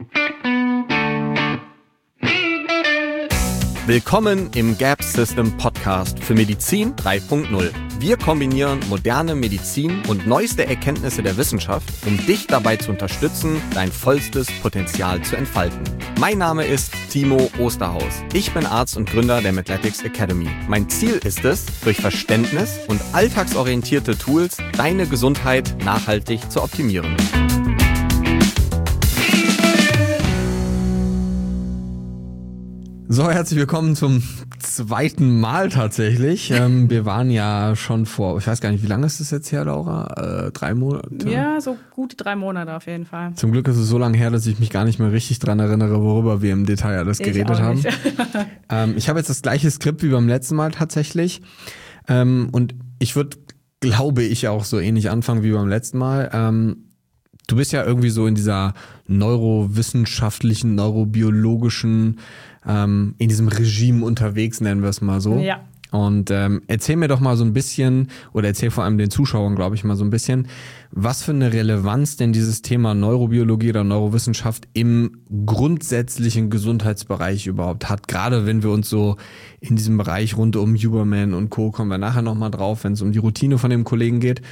Willkommen im Gap System Podcast für Medizin 3.0. Wir kombinieren moderne Medizin und neueste Erkenntnisse der Wissenschaft, um dich dabei zu unterstützen, dein vollstes Potenzial zu entfalten. Mein Name ist Timo Osterhaus. Ich bin Arzt und Gründer der Medletics Academy. Mein Ziel ist es, durch Verständnis und alltagsorientierte Tools deine Gesundheit nachhaltig zu optimieren. So, herzlich willkommen zum zweiten Mal tatsächlich. Wir waren ja schon vor, ich weiß gar nicht, wie lange ist das jetzt her, Laura? 3 Monate? Ja, so gute 3 Monate auf jeden Fall. Zum Glück ist es so lange her, dass ich mich gar nicht mehr richtig dran erinnere, worüber wir im Detail alles geredet haben. Ich habe jetzt das gleiche Skript wie beim letzten Mal tatsächlich. Und ich würde, glaube ich, auch so ähnlich anfangen wie beim letzten Mal. Du bist ja irgendwie so in dieser neurowissenschaftlichen, neurobiologischen, in diesem Regime unterwegs, nennen wir es mal so. Ja. Und erzähl mir doch mal so ein bisschen, oder erzähl vor allem den Zuschauern, glaube ich, mal so ein bisschen, was für eine Relevanz denn dieses Thema Neurobiologie oder Neurowissenschaft im grundsätzlichen Gesundheitsbereich überhaupt hat. Gerade wenn wir uns so in diesem Bereich rund um Huberman und Co. kommen wir nachher nochmal drauf, wenn es um die Routine von dem Kollegen geht.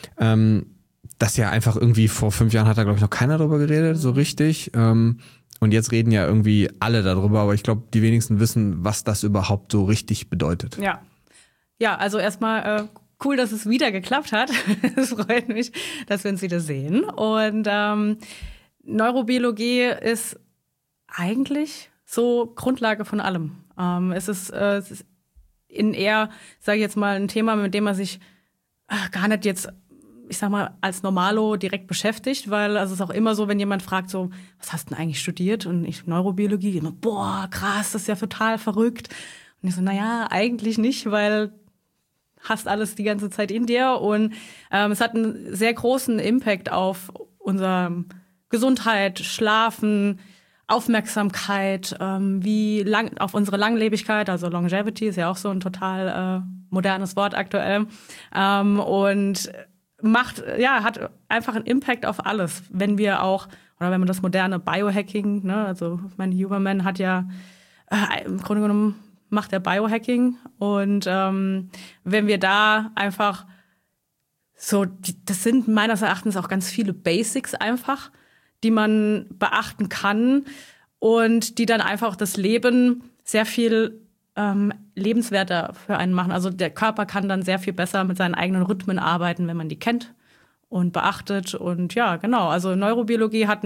Das ja einfach irgendwie vor 5 Jahren hat da, glaube ich, noch keiner drüber geredet, so richtig. Und jetzt reden ja irgendwie alle darüber, aber ich glaube, die wenigsten wissen, was das überhaupt so richtig bedeutet. Ja, also erstmal cool, dass es wieder geklappt hat. Es freut mich, dass wir uns wieder sehen. Und Neurobiologie ist eigentlich so Grundlage von allem. Es ist in eher, sage ich jetzt mal, ein Thema, mit dem man sich gar nicht jetzt, ich sag mal, als Normalo direkt beschäftigt, weil also es ist auch immer so, wenn jemand fragt so, was hast du denn eigentlich studiert? Und ich Neurobiologie, immer, boah, krass, das ist ja total verrückt. Und ich so, naja, eigentlich nicht, weil hast alles die ganze Zeit in dir. Und es hat einen sehr großen Impact auf unsere Gesundheit, Schlafen, Aufmerksamkeit, auf unsere Langlebigkeit, also Longevity ist ja auch so ein total modernes Wort aktuell. Und hat einfach einen Impact auf alles, wenn wir auch, oder wenn man das moderne Biohacking, ne, also ich meine, Huberman hat ja im Grunde genommen macht er Biohacking und wenn wir da einfach so, das sind meines Erachtens auch ganz viele Basics einfach, die man beachten kann und die dann einfach das Leben sehr viel lebenswerter für einen machen. Also der Körper kann dann sehr viel besser mit seinen eigenen Rhythmen arbeiten, wenn man die kennt und beachtet. Und ja, genau, also Neurobiologie hat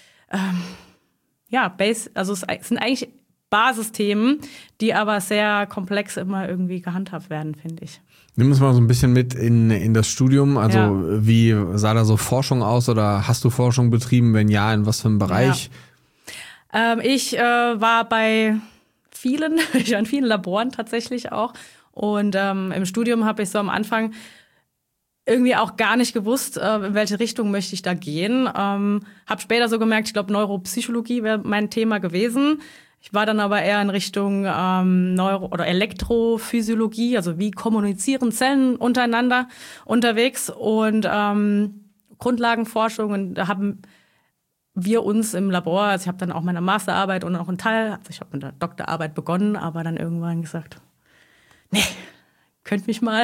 also es sind eigentlich Basisthemen, die aber sehr komplex immer irgendwie gehandhabt werden, finde ich. Nimm uns mal so ein bisschen mit in das Studium. Also Wie sah da so Forschung aus oder hast du Forschung betrieben? Wenn ja, in was für einem Bereich? Ja. Ich war ich war in vielen Laboren tatsächlich auch. Und im Studium habe ich so am Anfang irgendwie auch gar nicht gewusst, in welche Richtung möchte ich da gehen. Habe später so gemerkt, ich glaube, Neuropsychologie wäre mein Thema gewesen. Ich war dann aber eher in Richtung oder Elektrophysiologie, also wie kommunizieren Zellen untereinander unterwegs und Grundlagenforschung. Und da haben wir uns im Labor, also ich habe dann auch meine Masterarbeit und auch einen Teil, also ich habe mit der Doktorarbeit begonnen, aber dann irgendwann gesagt, nee, könnt mich mal.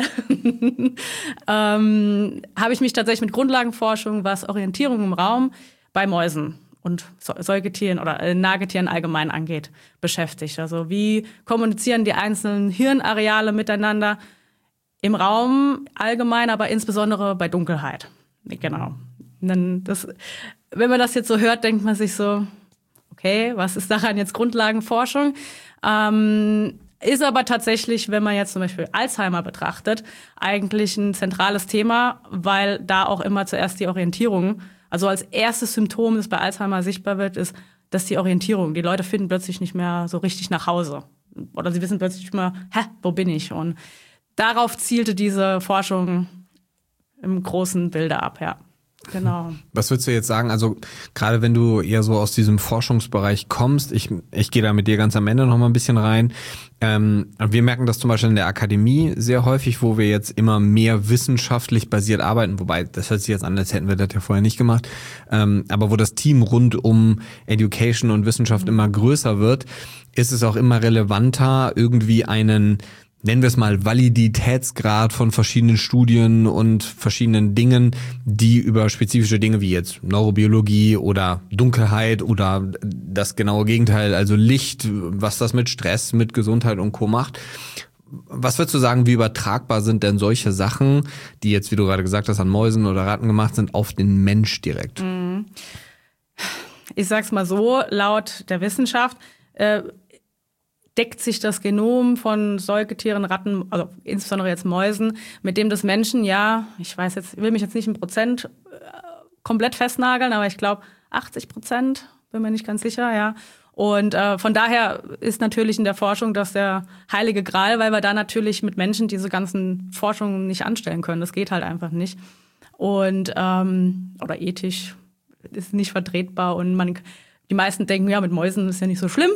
Habe ich mich tatsächlich mit Grundlagenforschung, was Orientierung im Raum bei Mäusen und Säugetieren oder Nagetieren allgemein angeht, beschäftigt. Also wie kommunizieren die einzelnen Hirnareale miteinander im Raum allgemein, aber insbesondere bei Dunkelheit. Genau. Wenn man das jetzt so hört, denkt man sich so, okay, was ist daran jetzt Grundlagenforschung? Ist aber tatsächlich, wenn man jetzt zum Beispiel Alzheimer betrachtet, eigentlich ein zentrales Thema, weil da auch immer zuerst die Orientierung, also als erstes Symptom, das bei Alzheimer sichtbar wird, ist, dass die Orientierung, die Leute finden plötzlich nicht mehr so richtig nach Hause. Oder sie wissen plötzlich nicht mehr, wo bin ich? Und darauf zielte diese Forschung im großen Bilde ab, ja. Genau. Was würdest du jetzt sagen, also gerade wenn du eher so aus diesem Forschungsbereich kommst, ich gehe da mit dir ganz am Ende noch mal ein bisschen rein, wir merken das zum Beispiel in der Akademie sehr häufig, wo wir jetzt immer mehr wissenschaftlich basiert arbeiten, wobei das hört sich jetzt an, als hätten wir das ja vorher nicht gemacht, aber wo das Team rund um Education und Wissenschaft immer größer wird, ist es auch immer relevanter, irgendwie einen, nennen wir es mal, Validitätsgrad von verschiedenen Studien und verschiedenen Dingen, die über spezifische Dinge wie jetzt Neurobiologie oder Dunkelheit oder das genaue Gegenteil, also Licht, was das mit Stress, mit Gesundheit und Co. macht. Was würdest du sagen, wie übertragbar sind denn solche Sachen, die jetzt, wie du gerade gesagt hast, an Mäusen oder Ratten gemacht sind, auf den Mensch direkt? Ich sag's mal so, laut der Wissenschaft deckt sich das Genom von Säugetieren, Ratten, also insbesondere jetzt Mäusen, mit dem des Menschen, ja, will mich jetzt nicht in Prozent komplett festnageln, aber ich glaube 80%, bin mir nicht ganz sicher, ja. Und von daher ist natürlich in der Forschung das der heilige Gral, weil wir da natürlich mit Menschen diese ganzen Forschungen nicht anstellen können. Das geht halt einfach nicht. Und oder ethisch ist nicht vertretbar und die meisten denken, ja, mit Mäusen ist ja nicht so schlimm.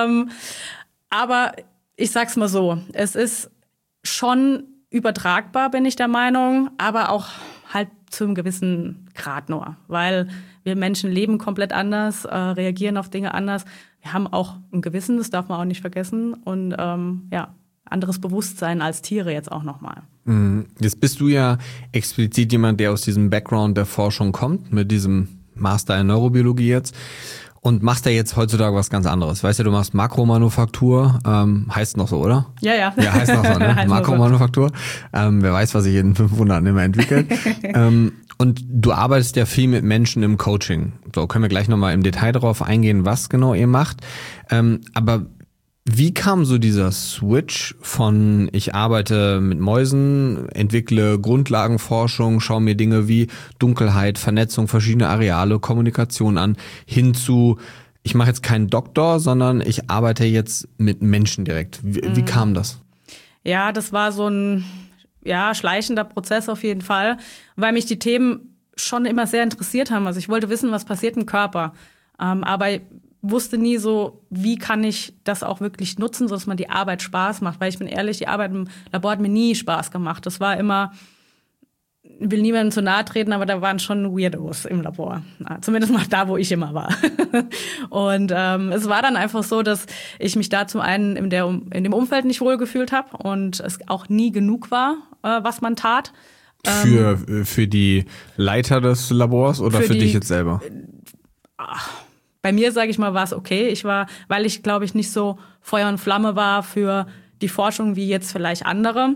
Aber ich sag's mal so, es ist schon übertragbar, bin ich der Meinung, aber auch halt zu einem gewissen Grad nur, weil wir Menschen leben komplett anders, reagieren auf Dinge anders. Wir haben auch ein Gewissen, das darf man auch nicht vergessen und anderes Bewusstsein als Tiere jetzt auch nochmal. Jetzt bist du ja explizit jemand, der aus diesem Background der Forschung kommt, mit diesem Master in Neurobiologie jetzt. Und machst ja jetzt heutzutage was ganz anderes. Weißt du, du machst Makromanufaktur, heißt noch so, oder? Ja. Ja, heißt noch so, ne? Makromanufaktur. Wer weiß, was sich in 5 Monaten immer entwickelt. Und du arbeitest ja viel mit Menschen im Coaching. So, können wir gleich nochmal im Detail darauf eingehen, was genau ihr macht. Aber wie kam so dieser Switch von ich arbeite mit Mäusen, entwickle Grundlagenforschung, schaue mir Dinge wie Dunkelheit, Vernetzung, verschiedene Areale, Kommunikation an, hin zu ich mache jetzt keinen Doktor, sondern ich arbeite jetzt mit Menschen direkt. Wie kam das? Ja, das war so ein schleichender Prozess auf jeden Fall, weil mich die Themen schon immer sehr interessiert haben. Also ich wollte wissen, was passiert im Körper. Aber wusste nie so, wie kann ich das auch wirklich nutzen, sodass man die Arbeit Spaß macht. Weil ich bin ehrlich, die Arbeit im Labor hat mir nie Spaß gemacht. Das war immer, ich will niemandem zu nahe treten, aber da waren schon Weirdos im Labor. Zumindest mal da, wo ich immer war. Und es war dann einfach so, dass ich mich da zum einen in dem Umfeld nicht wohl gefühlt habe und es auch nie genug war, was man tat. Für die Leiter des Labors oder für dich jetzt selber? Bei mir, sage ich mal, war es okay. Weil ich, glaube ich, nicht so Feuer und Flamme war für die Forschung wie jetzt vielleicht andere,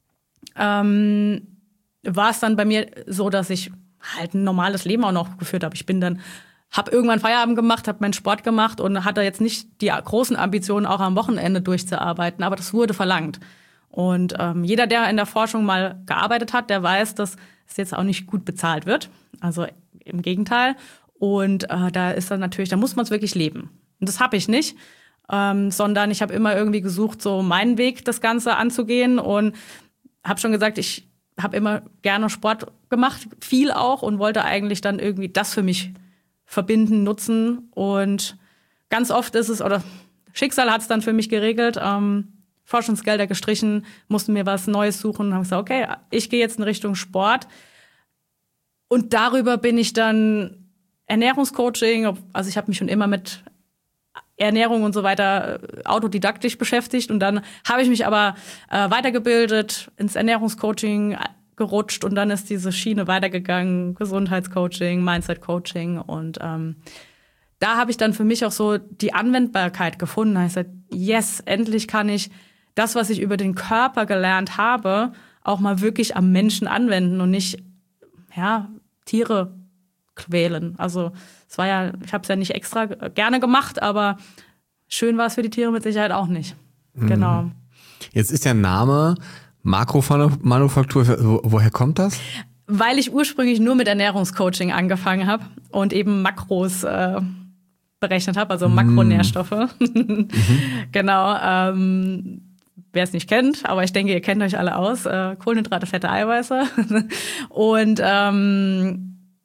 war es dann bei mir so, dass ich halt ein normales Leben auch noch geführt habe. Habe irgendwann Feierabend gemacht, habe meinen Sport gemacht und hatte jetzt nicht die großen Ambitionen, auch am Wochenende durchzuarbeiten, aber das wurde verlangt. Und jeder, der in der Forschung mal gearbeitet hat, der weiß, dass es jetzt auch nicht gut bezahlt wird. Also im Gegenteil. Und da muss man es wirklich leben. Und das habe ich nicht, sondern ich habe immer irgendwie gesucht, so meinen Weg, das Ganze anzugehen. Und habe schon gesagt, ich habe immer gerne Sport gemacht, viel auch, und wollte eigentlich dann irgendwie das für mich verbinden, nutzen. Und ganz oft ist es, oder Schicksal hat es dann für mich geregelt, Forschungsgelder gestrichen, mussten mir was Neues suchen und habe gesagt, okay, ich gehe jetzt in Richtung Sport. Und darüber bin ich dann Ernährungscoaching, also ich habe mich schon immer mit Ernährung und so weiter autodidaktisch beschäftigt und dann habe ich mich aber weitergebildet, ins Ernährungscoaching gerutscht und dann ist diese Schiene weitergegangen, Gesundheitscoaching, Mindset-Coaching und da habe ich dann für mich auch so die Anwendbarkeit gefunden. Da habe ich gesagt, yes, endlich kann ich das, was ich über den Körper gelernt habe, auch mal wirklich am Menschen anwenden und nicht Tiere quälen. Also ich habe es ja nicht extra gerne gemacht, aber schön war es für die Tiere mit Sicherheit auch nicht. Genau. Jetzt ist der Name Makromanufaktur, woher kommt das? Weil ich ursprünglich nur mit Ernährungscoaching angefangen habe und eben Makros berechnet habe, also Makronährstoffe. Genau. Wer es nicht kennt, aber ich denke, ihr kennt euch alle aus. Kohlenhydrate, Fette, Eiweiße. Und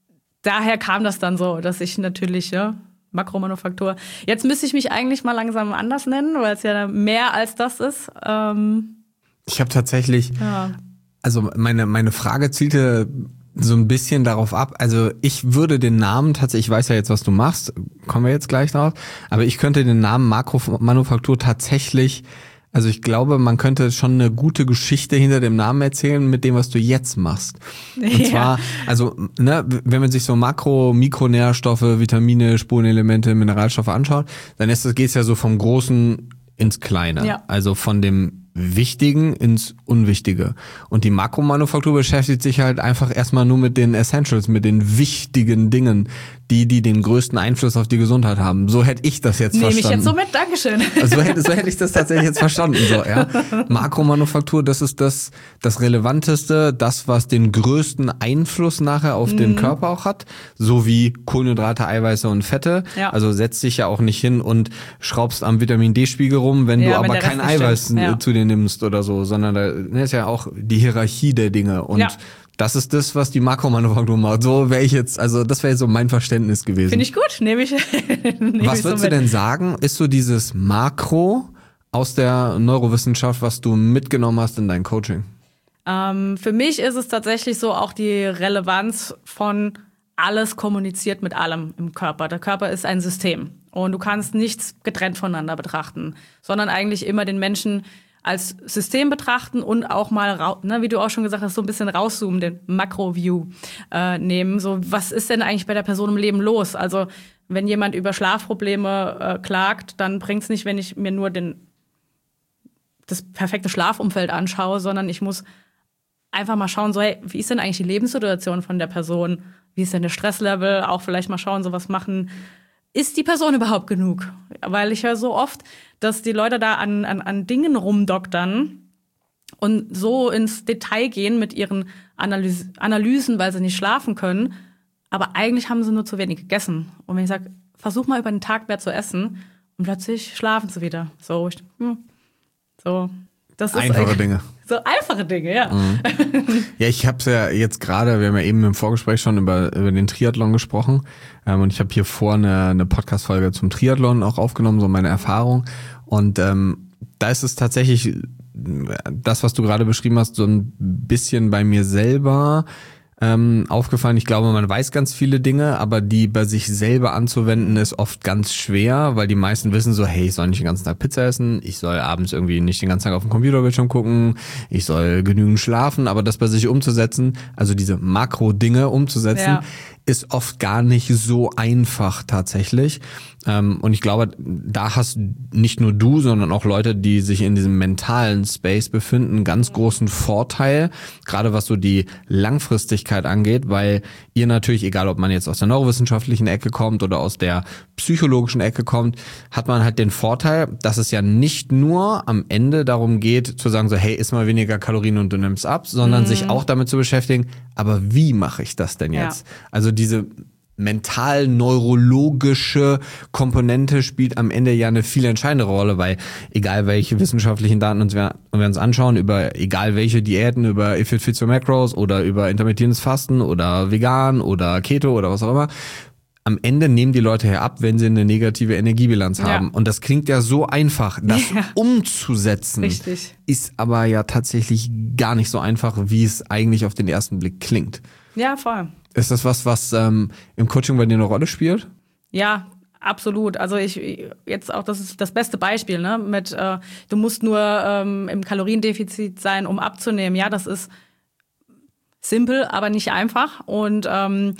daher kam das dann so, dass ich natürlich, Makromanufaktur. Jetzt müsste ich mich eigentlich mal langsam anders nennen, weil es ja mehr als das ist. Ich habe tatsächlich, also meine Frage zielte so ein bisschen darauf ab, also ich würde den Namen tatsächlich, ich weiß ja jetzt, was du machst, kommen wir jetzt gleich drauf, aber ich könnte den Namen Makromanufaktur tatsächlich, also ich glaube, man könnte schon eine gute Geschichte hinter dem Namen erzählen mit dem, was du jetzt machst. Und zwar, also wenn man sich so Mikronährstoffe, Vitamine, Spurenelemente, Mineralstoffe anschaut, dann geht es ja so vom Großen ins Kleine. Ja. Also von dem Wichtigen ins Unwichtige. Und die Makromanufaktur beschäftigt sich halt einfach erstmal nur mit den Essentials, mit den wichtigen Dingen, die den größten Einfluss auf die Gesundheit haben. So hätte ich das jetzt verstanden. Nehme ich jetzt so mit, Dankeschön. So hätte ich das tatsächlich jetzt verstanden. So, ja. Makromanufaktur, das ist das Relevanteste, das, was den größten Einfluss nachher auf den Körper auch hat, so wie Kohlenhydrate, Eiweiße und Fette. Ja. Also setzt dich ja auch nicht hin und schraubst am Vitamin-D-Spiegel rum, wenn du aber kein Eiweiß zu dir nimmst oder so, sondern da ist ja auch die Hierarchie der Dinge und das ist das, was die Makromanufaktur macht. So wäre ich jetzt, also das wäre so mein Verständnis gewesen. Finde ich gut, nehme ich. Was würdest du denn sagen, ist so dieses Makro aus der Neurowissenschaft, was du mitgenommen hast in dein Coaching? Für mich ist es tatsächlich so auch die Relevanz von alles kommuniziert mit allem im Körper. Der Körper ist ein System und du kannst nichts getrennt voneinander betrachten, sondern eigentlich immer den Menschen als System betrachten und auch mal, wie du auch schon gesagt hast, so ein bisschen rauszoomen, den Makro-View nehmen. So, was ist denn eigentlich bei der Person im Leben los? Also, wenn jemand über Schlafprobleme klagt, dann bringt's nicht, wenn ich mir nur das perfekte Schlafumfeld anschaue, sondern ich muss einfach mal schauen, so, hey, wie ist denn eigentlich die Lebenssituation von der Person? Wie ist denn der Stresslevel? Auch vielleicht mal schauen, so was machen. Ist die Person überhaupt genug? Weil ich höre so oft, dass die Leute da an Dingen rumdoktern und so ins Detail gehen mit ihren Analysen, weil sie nicht schlafen können. Aber eigentlich haben sie nur zu wenig gegessen. Und wenn ich sage, versuch mal über den Tag mehr zu essen und plötzlich schlafen sie wieder. So, das ist einfache Dinge. So einfache Dinge, ja. Mhm. Ja, ich habe es ja jetzt gerade, wir haben ja eben im Vorgespräch schon über den Triathlon gesprochen und ich habe hier vor eine Podcast-Folge zum Triathlon auch aufgenommen, so meine Erfahrung und da ist es tatsächlich das, was du gerade beschrieben hast, so ein bisschen bei mir selber aufgefallen. Ich glaube, man weiß ganz viele Dinge, aber die bei sich selber anzuwenden ist oft ganz schwer, weil die meisten wissen so, hey, ich soll nicht den ganzen Tag Pizza essen, ich soll abends irgendwie nicht den ganzen Tag auf dem Computerbildschirm gucken, ich soll genügend schlafen, aber das bei sich umzusetzen, also diese Makro-Dinge umzusetzen, ist oft gar nicht so einfach tatsächlich. Und ich glaube, da hast nicht nur du, sondern auch Leute, die sich in diesem mentalen Space befinden, einen ganz großen Vorteil, gerade was so die Langfristigkeit angeht, weil ihr natürlich, egal ob man jetzt aus der neurowissenschaftlichen Ecke kommt oder aus der psychologischen Ecke kommt, hat man halt den Vorteil, dass es ja nicht nur am Ende darum geht, zu sagen so, hey, iss mal weniger Kalorien und du nimmst ab, sondern sich auch damit zu beschäftigen, aber wie mache ich das denn jetzt? Also diese mental-neurologische Komponente spielt am Ende ja eine viel entscheidende Rolle, weil egal welche wissenschaftlichen Daten wir uns anschauen, über egal welche Diäten, über If It Fits Your Macros oder über intermittierendes Fasten oder vegan oder Keto oder was auch immer, am Ende nehmen die Leute ja ab, wenn sie eine negative Energiebilanz haben. Und das klingt ja so einfach, das umzusetzen. Richtig. Ist aber ja tatsächlich gar nicht so einfach, wie es eigentlich auf den ersten Blick klingt. Ja, voll. Ist das was im Coaching bei dir eine Rolle spielt? Ja, absolut. Also das ist das beste Beispiel, ne? Mit du musst nur im Kaloriendefizit sein, um abzunehmen. Ja, das ist simpel, aber nicht einfach und kann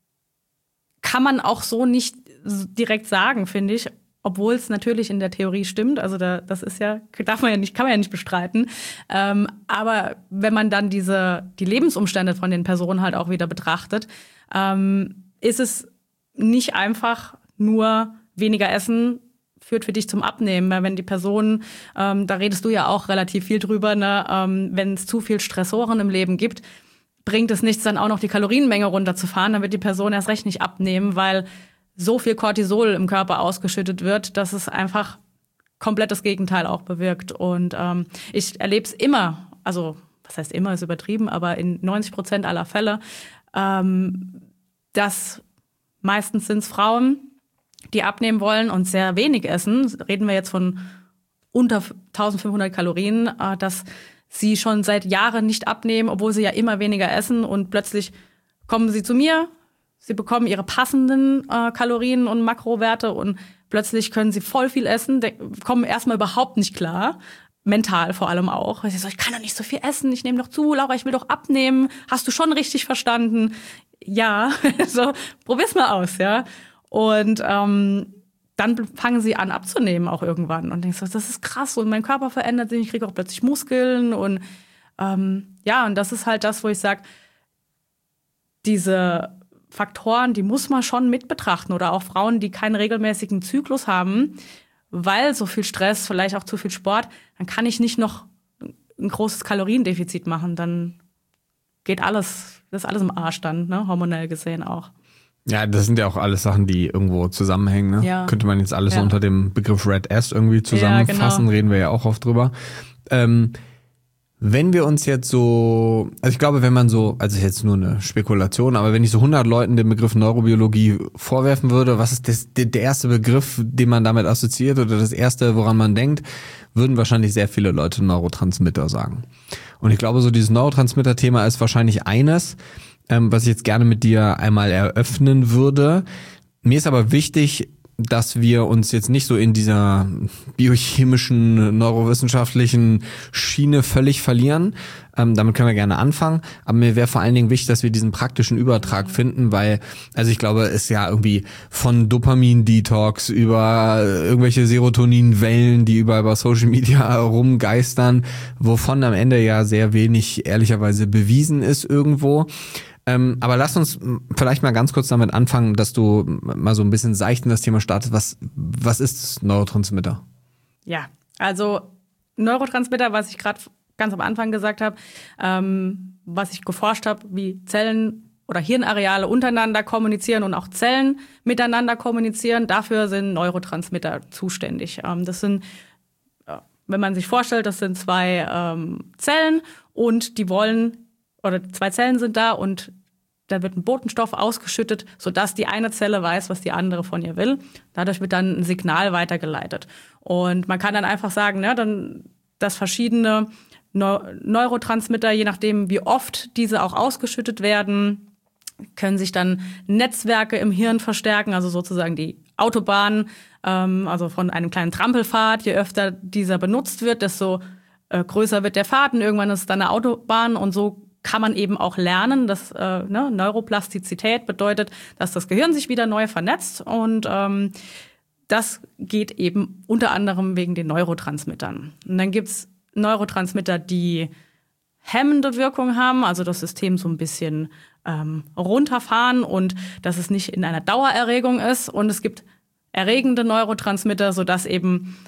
man auch so nicht direkt sagen, finde ich. Obwohl es natürlich in der Theorie stimmt, also das ist ja, kann man ja nicht bestreiten. Aber wenn man dann die Lebensumstände von den Personen halt auch wieder betrachtet, ist es nicht einfach nur weniger Essen führt für dich zum Abnehmen. Weil wenn die Personen, da redest du ja auch relativ viel drüber, ne, wenn es zu viel Stressoren im Leben gibt, bringt es nichts, dann auch noch die Kalorienmenge runterzufahren, dann wird die Person erst recht nicht abnehmen, weil so viel Cortisol im Körper ausgeschüttet wird, dass es einfach komplett das Gegenteil auch bewirkt. Und ich erlebe es immer, also was heißt immer, ist übertrieben, aber in 90% aller Fälle, meistens sind es Frauen, die abnehmen wollen und sehr wenig essen. Reden wir jetzt von unter 1500 Kalorien, dass sie schon seit Jahren nicht abnehmen, obwohl sie ja immer weniger essen. Und plötzlich kommen sie zu mir, sie bekommen ihre passenden Kalorien und Makrowerte und plötzlich können sie voll viel essen, kommen erstmal überhaupt nicht klar. Mental vor allem auch. Ich so, ich kann doch nicht so viel essen, ich nehme doch zu, Laura, ich will doch abnehmen. Hast du schon richtig verstanden? Ja, so, probier's mal aus, ja. Und dann fangen sie an abzunehmen auch irgendwann. Und denkst so, das ist krass und mein Körper verändert sich, ich kriege auch plötzlich Muskeln. Und und das ist halt das, wo ich sage, diese Faktoren, die muss man schon mit betrachten. Oder auch Frauen, die keinen regelmäßigen Zyklus haben, weil so viel Stress, vielleicht auch zu viel Sport, dann kann ich nicht noch ein großes Kaloriendefizit machen. Dann geht das ist alles im Arsch dann, ne? Hormonell gesehen auch. Ja, das sind ja auch alles Sachen, die irgendwo zusammenhängen. Ne? Ja. Könnte man jetzt alles so unter dem Begriff Red S irgendwie zusammenfassen, genau. Reden wir ja auch oft drüber. Wenn wir uns jetzt so, also ich glaube, wenn man so, also ist jetzt nur eine Spekulation, aber wenn ich so 100 Leuten den Begriff Neurobiologie vorwerfen würde, was ist der erste Begriff, den man damit assoziiert oder das erste, woran man denkt, würden wahrscheinlich sehr viele Leute Neurotransmitter sagen. Und ich glaube, so dieses Neurotransmitter-Thema ist wahrscheinlich eines, was ich jetzt gerne mit dir einmal eröffnen würde. Mir ist aber wichtig, dass wir uns jetzt nicht so in dieser biochemischen, neurowissenschaftlichen Schiene völlig verlieren. Damit können wir gerne anfangen. Aber mir wäre vor allen Dingen wichtig, dass wir diesen praktischen Übertrag finden, weil, also ich glaube, es ja irgendwie von Dopamin-Detox über irgendwelche Serotoninwellen, die über Social Media rumgeistern, wovon am Ende ja sehr wenig ehrlicherweise bewiesen ist irgendwo. Aber lass uns vielleicht mal ganz kurz damit anfangen, dass du mal so ein bisschen seicht in das Thema startest. Was ist Neurotransmitter? Ja, also Neurotransmitter, was ich gerade ganz am Anfang gesagt habe, was ich geforscht habe, wie Zellen oder Hirnareale untereinander kommunizieren und auch Zellen miteinander kommunizieren, dafür sind Neurotransmitter zuständig. Das sind, wenn man sich vorstellt, das sind zwei Zellen und die wollen, oder zwei Zellen sind da und da wird ein Botenstoff ausgeschüttet, sodass die eine Zelle weiß, was die andere von ihr will. Dadurch wird dann ein Signal weitergeleitet. Und man kann dann einfach sagen, dass verschiedene Neurotransmitter, je nachdem wie oft diese auch ausgeschüttet werden, können sich dann Netzwerke im Hirn verstärken, also sozusagen die Autobahn, also von einem kleinen Trampelpfad. Je öfter dieser benutzt wird, desto größer wird der Pfad und irgendwann ist es dann eine Autobahn und so kann man eben auch lernen, dass Neuroplastizität bedeutet, dass das Gehirn sich wieder neu vernetzt und das geht eben unter anderem wegen den Neurotransmittern. Und dann gibt's Neurotransmitter, die hemmende Wirkung haben, also das System so ein bisschen runterfahren und dass es nicht in einer Dauererregung ist. Und es gibt erregende Neurotransmitter, sodass eben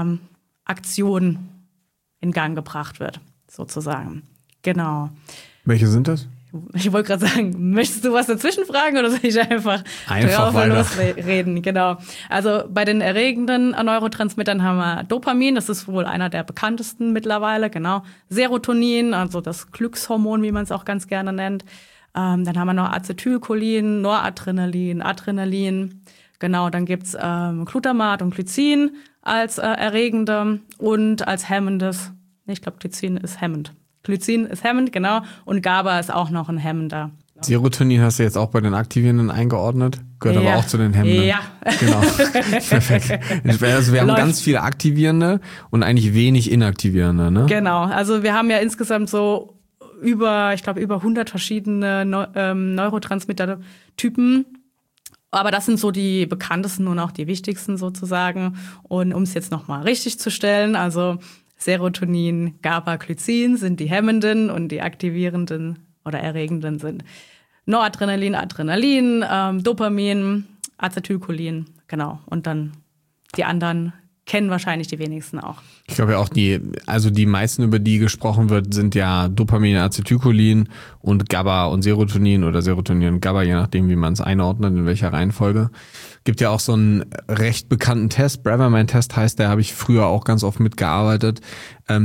Aktion in Gang gebracht wird, sozusagen. Genau. Welche sind das? Ich wollte gerade sagen, möchtest du was dazwischen fragen oder soll ich einfach losreden? Genau. Also bei den erregenden Neurotransmittern haben wir Dopamin, das ist wohl einer der bekanntesten mittlerweile, genau. Serotonin, also das Glückshormon, wie man es auch ganz gerne nennt. Dann haben wir noch Acetylcholin, Noradrenalin, Adrenalin. Genau, dann gibt's Glutamat und Glycin als erregende und als hemmendes. Ich glaube, Glycin ist hemmend. Glycin ist hemmend, genau. Und GABA ist auch noch ein Hemmender. Serotonin hast du jetzt auch bei den Aktivierenden eingeordnet? Gehört aber auch zu den Hemmenden. Ja. Genau. Perfekt. Also wir haben ganz viele Aktivierende und eigentlich wenig Inaktivierende, ne? Genau. Also wir haben ja insgesamt so über 100 verschiedene Neurotransmitter-Typen. Aber das sind so die bekanntesten und auch die wichtigsten sozusagen. Und um es jetzt nochmal richtig zu stellen, also Serotonin, GABA, Glycin sind die hemmenden und die aktivierenden oder erregenden sind Noradrenalin, Adrenalin, Dopamin, Acetylcholin, genau. Und dann die anderen kennen wahrscheinlich die wenigsten auch. Ich glaube ja auch die meisten, über die gesprochen wird, sind ja Dopamin, Acetylcholin und GABA und Serotonin oder Serotonin und GABA, je nachdem, wie man es einordnet, in welcher Reihenfolge. Gibt ja auch so einen recht bekannten Test, Braverman-Test heißt der, habe ich früher auch ganz oft mitgearbeitet.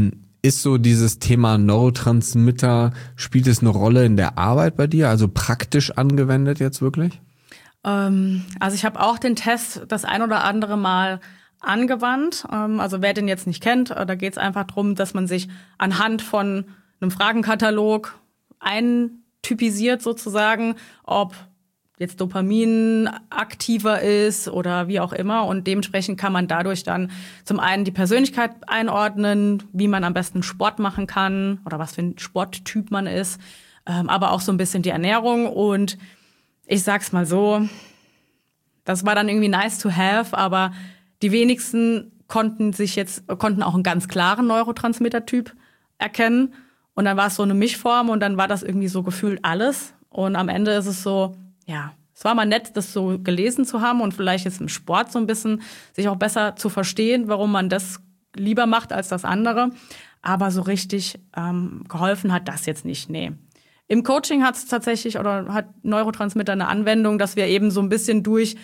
ist so dieses Thema Neurotransmitter, spielt es eine Rolle in der Arbeit bei dir, also praktisch angewendet jetzt wirklich? Also ich habe auch den Test das ein oder andere Mal angewandt. Also wer den jetzt nicht kennt, da geht es einfach darum, dass man sich anhand von einem Fragenkatalog eintypisiert sozusagen, ob jetzt Dopamin aktiver ist oder wie auch immer. Und dementsprechend kann man dadurch dann zum einen die Persönlichkeit einordnen, wie man am besten Sport machen kann oder was für ein Sporttyp man ist, aber auch so ein bisschen die Ernährung. Und ich sag's mal so, das war dann irgendwie nice to have, aber die wenigsten konnten auch einen ganz klaren Neurotransmittertyp erkennen. Und dann war es so eine Mischform und dann war das irgendwie so gefühlt alles. Und am Ende ist es so, ja, es war mal nett, das so gelesen zu haben und vielleicht jetzt im Sport so ein bisschen sich auch besser zu verstehen, warum man das lieber macht als das andere. Aber so richtig geholfen hat das jetzt nicht, nee. Im Coaching hat es tatsächlich oder hat Neurotransmitter eine Anwendung, dass wir eben so ein bisschen durch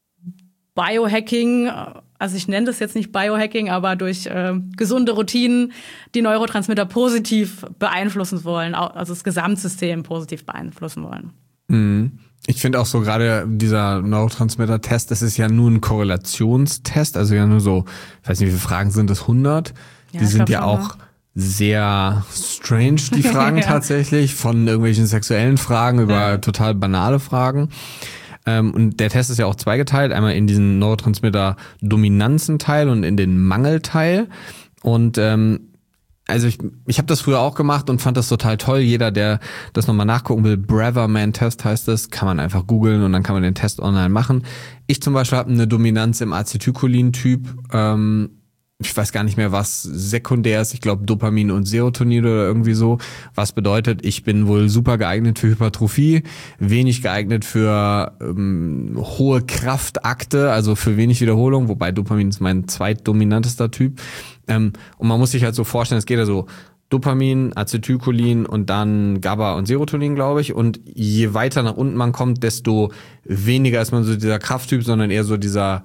Biohacking, also ich nenne das jetzt nicht Biohacking, aber durch gesunde Routinen die Neurotransmitter positiv beeinflussen wollen, also das Gesamtsystem positiv beeinflussen wollen. Mhm. Ich finde auch so gerade dieser Neurotransmitter-Test, das ist ja nur ein Korrelationstest, also ja nur so, ich weiß nicht, wie viele Fragen sind das, 100? Ja, die sind ja schon, auch sehr strange, die Fragen ja. tatsächlich, von irgendwelchen sexuellen Fragen über total banale Fragen. Und der Test ist ja auch zweigeteilt, einmal in diesen Neurotransmitter-Dominanzen-Teil und in den Mangelteil. Und also ich habe das früher auch gemacht und fand das total toll. Jeder, der das nochmal nachgucken will, Braverman-Test heißt das, kann man einfach googeln und dann kann man den Test online machen. Ich zum Beispiel habe eine Dominanz im Acetylcholin-Typ. Ich weiß gar nicht mehr, was sekundär ist. Ich glaube Dopamin und Serotonin oder irgendwie so. Was bedeutet, ich bin wohl super geeignet für Hypertrophie, wenig geeignet für hohe Kraftakte, also für wenig Wiederholung, wobei Dopamin ist mein zweitdominantester Typ. Und man muss sich halt so vorstellen, es geht ja so Dopamin, Acetylcholin und dann GABA und Serotonin, glaube ich. Und je weiter nach unten man kommt, desto weniger ist man so dieser Krafttyp, sondern eher so dieser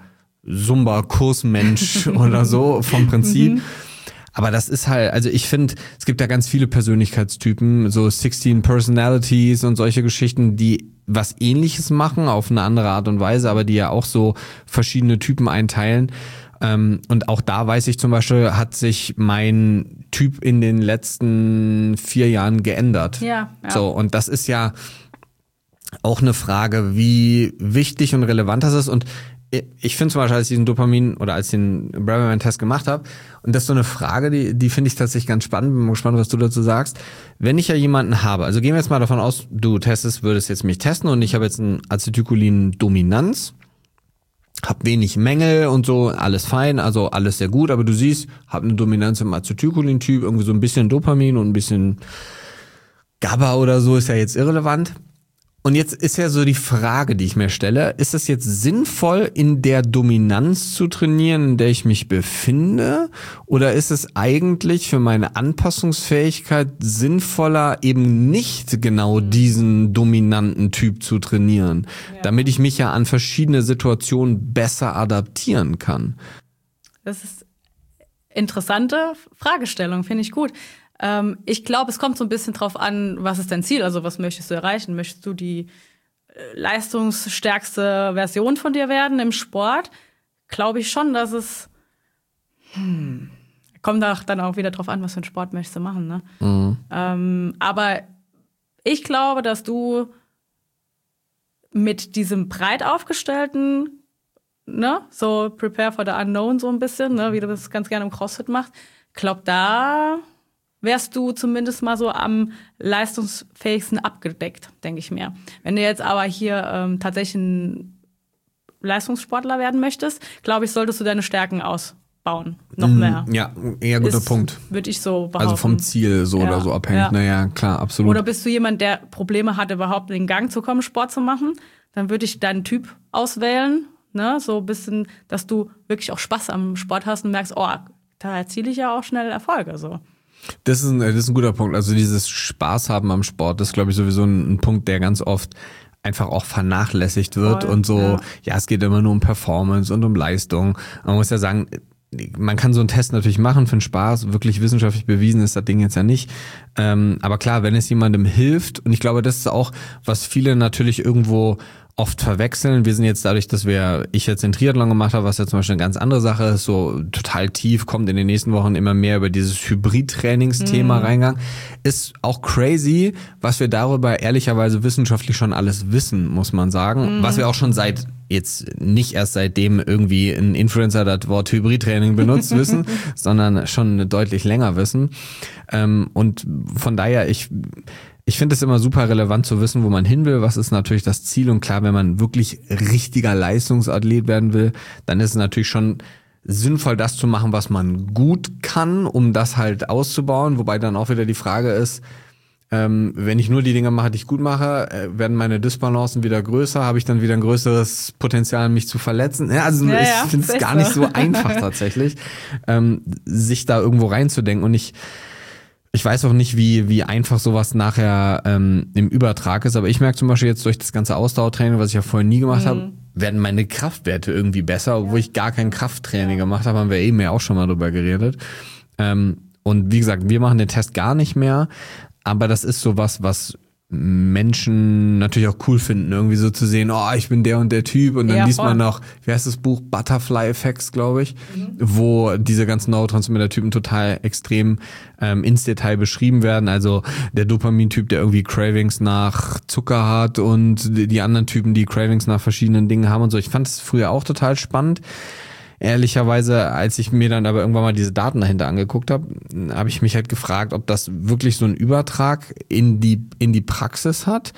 Zumba-Kursmensch oder so vom Prinzip. Aber das ist halt, also ich finde, es gibt ja ganz viele Persönlichkeitstypen, so 16 Personalities und solche Geschichten, die was Ähnliches machen auf eine andere Art und Weise, aber die ja auch so verschiedene Typen einteilen. Und auch da weiß ich zum Beispiel, hat sich mein Typ in den letzten 4 Jahren geändert. Ja. So, und das ist ja auch eine Frage, wie wichtig und relevant das ist. Und ich finde zum Beispiel, als ich diesen Dopamin oder als ich den Braverman-Test gemacht habe, und das ist so eine Frage, die finde ich tatsächlich ganz spannend, bin mal gespannt, was du dazu sagst. Wenn ich ja jemanden habe, also gehen wir jetzt mal davon aus, du würdest jetzt mich testen und ich habe jetzt ein Acetylcholin-Dominanz, hab wenig Mängel und so, alles fein, also alles sehr gut, aber du siehst, hab eine Dominanz im Acetylcholin-Typ, irgendwie so ein bisschen Dopamin und ein bisschen GABA oder so, ist ja jetzt irrelevant. Und jetzt ist ja so die Frage, die ich mir stelle, ist es jetzt sinnvoll, in der Dominanz zu trainieren, in der ich mich befinde? Oder ist es eigentlich für meine Anpassungsfähigkeit sinnvoller, eben nicht genau diesen dominanten Typ zu trainieren, damit ich mich ja an verschiedene Situationen besser adaptieren kann? Das ist interessante Fragestellung, finde ich gut. Ich glaube, es kommt so ein bisschen drauf an, was ist dein Ziel? Also was möchtest du erreichen? Möchtest du die leistungsstärkste Version von dir werden im Sport? Glaube ich schon, dass es kommt dann auch wieder drauf an, was für einen Sport möchtest du machen. Ne? Aber ich glaube, dass du mit diesem breit aufgestellten, ne, so prepare for the unknown so ein bisschen, ne, wie du das ganz gerne im CrossFit machst, glaube, da wärst du zumindest mal so am leistungsfähigsten abgedeckt, denke ich mir. Wenn du jetzt aber hier tatsächlich ein Leistungssportler werden möchtest, glaube ich, solltest du deine Stärken ausbauen. Noch mehr. Ja, eher guter Punkt. Würde ich so behaupten. Also vom Ziel so oder so abhängig. Ja. Naja, klar, absolut. Oder bist du jemand, der Probleme hat, überhaupt in den Gang zu kommen, Sport zu machen? Dann würde ich deinen Typ auswählen. Ne? So ein bisschen, dass du wirklich auch Spaß am Sport hast und merkst, oh, da erziele ich ja auch schnell Erfolge. So. Das ist ein guter Punkt. Also dieses Spaß haben am Sport, das ist, glaube ich, sowieso ein Punkt, der ganz oft einfach auch vernachlässigt wird. Voll, und so, ja, es geht immer nur um Performance und um Leistung. Man muss ja sagen, man kann so einen Test natürlich machen für den Spaß, wirklich wissenschaftlich bewiesen ist das Ding jetzt ja nicht. Aber klar, wenn es jemandem hilft, und ich glaube, das ist auch, was viele natürlich irgendwo oft verwechseln. Wir sind jetzt dadurch, dass ich jetzt den Triathlon gemacht habe, was ja zum Beispiel eine ganz andere Sache ist, so total tief, kommt in den nächsten Wochen immer mehr über dieses Hybrid-Trainingsthema reingegangen. Ist auch crazy, was wir darüber ehrlicherweise wissenschaftlich schon alles wissen, muss man sagen. Was wir auch schon nicht erst seitdem irgendwie ein Influencer das Wort Hybrid-Training benutzt wissen, sondern schon deutlich länger wissen. Und von daher, ich finde es immer super relevant zu wissen, wo man hin will, was ist natürlich das Ziel, und klar, wenn man wirklich richtiger Leistungsathlet werden will, dann ist es natürlich schon sinnvoll, das zu machen, was man gut kann, um das halt auszubauen, wobei dann auch wieder die Frage ist, wenn ich nur die Dinge mache, die ich gut mache, werden meine Dysbalancen wieder größer, habe ich dann wieder ein größeres Potenzial, mich zu verletzen. Ja, also ich finde es gar nicht so einfach tatsächlich, sich da irgendwo reinzudenken, und ich weiß auch nicht, wie einfach sowas nachher im Übertrag ist, aber ich merke zum Beispiel jetzt durch das ganze Ausdauertraining, was ich ja vorher nie gemacht habe, werden meine Kraftwerte irgendwie besser, obwohl ich gar kein Krafttraining gemacht habe, haben wir eben ja auch schon mal drüber geredet. Und wie gesagt, wir machen den Test gar nicht mehr, aber das ist sowas, was Menschen natürlich auch cool finden, irgendwie so zu sehen, oh, ich bin der und der Typ, und dann liest man noch, wie heißt das Buch? Butterfly Effects, glaube ich, wo diese ganzen Neurotransmitter-Typen total extrem ins Detail beschrieben werden, also der Dopamin-Typ, der irgendwie Cravings nach Zucker hat, und die anderen Typen, die Cravings nach verschiedenen Dingen haben und so. Ich fand es früher auch total spannend. Ehrlicherweise, als ich mir dann aber irgendwann mal diese Daten dahinter angeguckt habe, habe ich mich halt gefragt, ob das wirklich so einen Übertrag in die Praxis hat.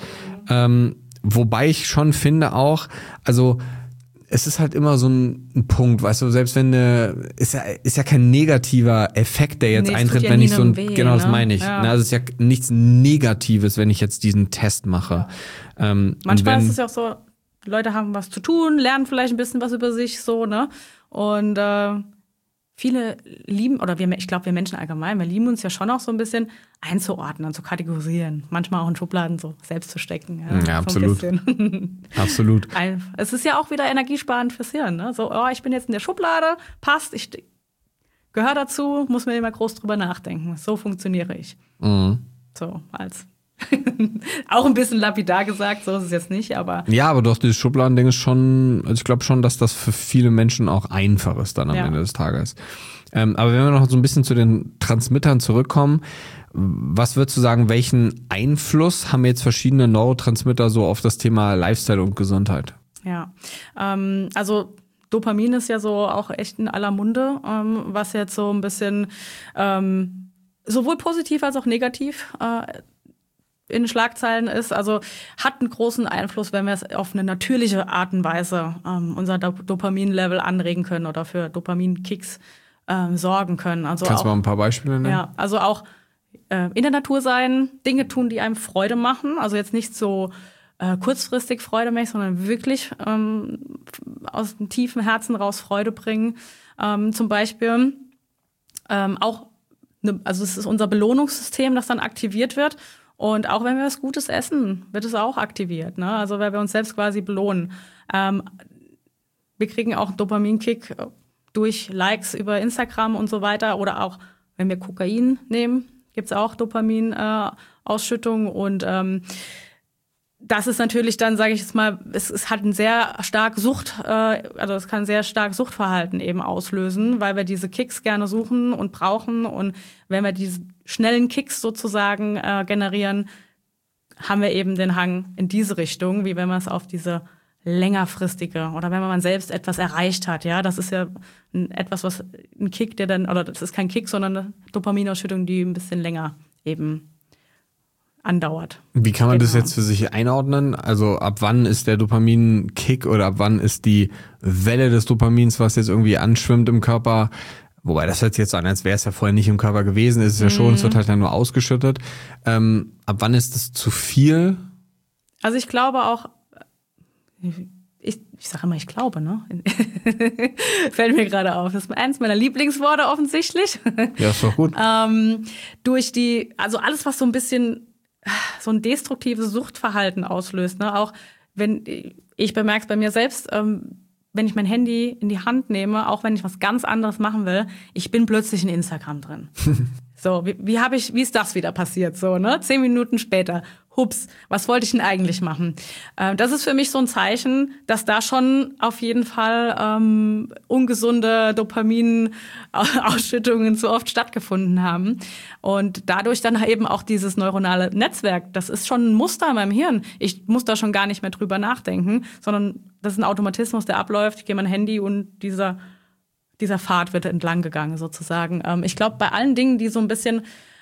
Wobei ich schon finde auch, also es ist halt immer so ein Punkt, weißt du, selbst wenn ist ja kein negativer Effekt, der jetzt eintritt, wenn ich so genau, das meine ich. Ja. Also es ist ja nichts Negatives, wenn ich jetzt diesen Test mache. Manchmal ist es ja auch so, Leute haben was zu tun, lernen vielleicht ein bisschen was über sich, so, ne? Und viele lieben, oder ich glaube, wir Menschen allgemein, wir lieben uns ja schon auch so ein bisschen einzuordnen, zu kategorisieren. Manchmal auch in Schubladen so selbst zu stecken. Ja, absolut. Absolut. Es ist ja auch wieder energiesparend fürs Hirn. Ne? So, oh, ich bin jetzt in der Schublade, passt, ich gehöre dazu, muss mir immer groß drüber nachdenken. So funktioniere ich. So, als auch ein bisschen lapidar gesagt, so ist es jetzt nicht, aber... Ja, aber doch, dieses Schubladending ist schon, also ich glaube schon, dass das für viele Menschen auch einfach ist dann am Ende des Tages. Aber wenn wir noch so ein bisschen zu den Transmittern zurückkommen, was würdest du sagen, welchen Einfluss haben jetzt verschiedene Neurotransmitter so auf das Thema Lifestyle und Gesundheit? Ja, also Dopamin ist ja so auch echt in aller Munde, was jetzt so ein bisschen sowohl positiv als auch negativ in Schlagzeilen ist, also hat einen großen Einfluss, wenn wir es auf eine natürliche Art und Weise unser Dopamin-Level anregen können oder für Dopamin-Kicks sorgen können. Also kannst du mal ein paar Beispiele nennen? Ja, also auch in der Natur sein, Dinge tun, die einem Freude machen, also jetzt nicht so kurzfristig Freude machen, sondern wirklich aus dem tiefen Herzen raus Freude bringen. Zum Beispiel auch, also es ist unser Belohnungssystem, das dann aktiviert wird. Und auch wenn wir was Gutes essen, wird es auch aktiviert. Ne? Also wenn wir uns selbst quasi belohnen. Wir kriegen auch einen Dopaminkick durch Likes über Instagram und so weiter. Oder auch, wenn wir Kokain nehmen, gibt es auch Dopaminausschüttung. Und das ist natürlich dann, sage ich jetzt mal, es hat ein sehr stark es kann sehr stark Suchtverhalten eben auslösen, weil wir diese Kicks gerne suchen und brauchen. Und wenn wir diese schnellen Kicks sozusagen generieren, haben wir eben den Hang in diese Richtung, wie wenn man es auf diese längerfristige oder wenn man selbst etwas erreicht hat. Ja, das ist ja ein Kick, der dann, oder das ist kein Kick, sondern eine Dopaminausschüttung, die ein bisschen länger eben andauert. Wie kann man das jetzt für sich einordnen? Also ab wann ist der Dopamin-Kick oder ab wann ist die Welle des Dopamins, was jetzt irgendwie anschwimmt im Körper? Wobei das hört sich jetzt so an, als wäre es ja vorher nicht im Körper gewesen. Es ist ja schon, es wird halt dann nur ausgeschüttet. Ab wann ist es zu viel? Also ich glaube auch, ich sage immer, ich glaube, ne? Fällt mir gerade auf. Das ist eins meiner Lieblingsworte offensichtlich. Ja, ist doch gut. Also alles, was so ein bisschen so ein destruktives Suchtverhalten auslöst, ne? Auch wenn ich bemerke es bei mir selbst, wenn ich mein Handy in die Hand nehme, auch wenn ich was ganz anderes machen will, ich bin plötzlich in Instagram drin. So, wie ist das wieder passiert? So, ne? 10 Minuten später. Hups, was wollte ich denn eigentlich machen? Das ist für mich so ein Zeichen, dass da schon auf jeden Fall ungesunde Dopaminausschüttungen zu oft stattgefunden haben. Und dadurch dann eben auch dieses neuronale Netzwerk, das ist schon ein Muster in meinem Hirn. Ich muss da schon gar nicht mehr drüber nachdenken, sondern das ist ein Automatismus, der abläuft. Ich gehe mein Handy und dieser Pfad wird entlang gegangen sozusagen. Ich glaube, bei allen Dingen, die so ein bisschen,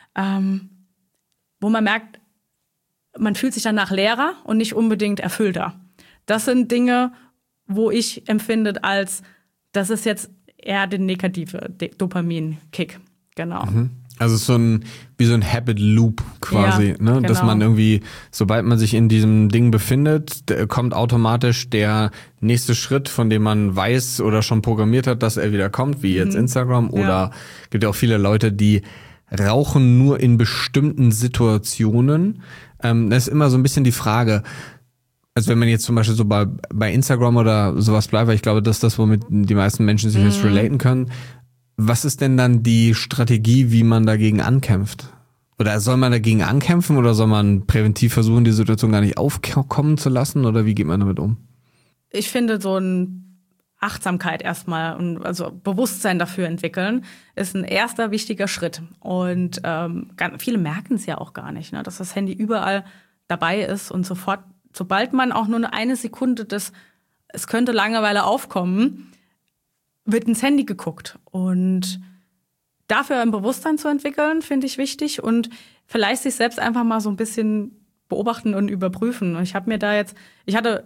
wo man merkt, man fühlt sich danach leerer und nicht unbedingt erfüllter. Das sind Dinge, wo ich empfinde als, das ist jetzt eher der negative Dopamin-Kick. Genau. Also wie so ein Habit Loop quasi, Ja, ne? genau. Dass man irgendwie, sobald man sich in diesem Ding befindet, kommt automatisch der nächste Schritt, von dem man weiß oder schon programmiert hat, dass er wieder kommt, wie jetzt Instagram. Oder gibt ja auch viele Leute, die rauchen nur in bestimmten Situationen. Das ist immer so ein bisschen die Frage, also wenn man jetzt zum Beispiel so bei Instagram oder sowas bleibt, weil ich glaube, das ist das, womit die meisten Menschen sich jetzt relaten können. Was ist denn dann die Strategie, wie man dagegen ankämpft? Oder soll man dagegen ankämpfen oder soll man präventiv versuchen, die Situation gar nicht aufkommen zu lassen? Oder wie geht man damit um? Ich finde, so eine Achtsamkeit erstmal und also Bewusstsein dafür entwickeln, ist ein erster wichtiger Schritt. Und viele merken es ja auch gar nicht, ne, dass das Handy überall dabei ist und sobald man auch nur eine Sekunde es könnte Langeweile aufkommen, wird ins Handy geguckt. Und dafür ein Bewusstsein zu entwickeln, finde ich wichtig und vielleicht sich selbst einfach mal so ein bisschen beobachten und überprüfen. Und ich hatte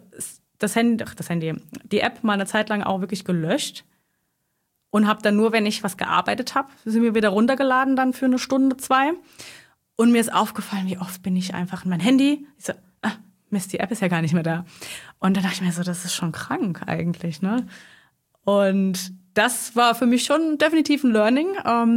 die App mal eine Zeit lang auch wirklich gelöscht und habe dann nur, wenn ich was gearbeitet habe, sind wir wieder runtergeladen dann für 1 Stunde, 2. Und mir ist aufgefallen, wie oft bin ich einfach in mein Handy. Ich so, Mist, die App ist ja gar nicht mehr da. Und dann dachte ich mir so, das ist schon krank eigentlich, ne? Und das war für mich schon definitiv ein Learning.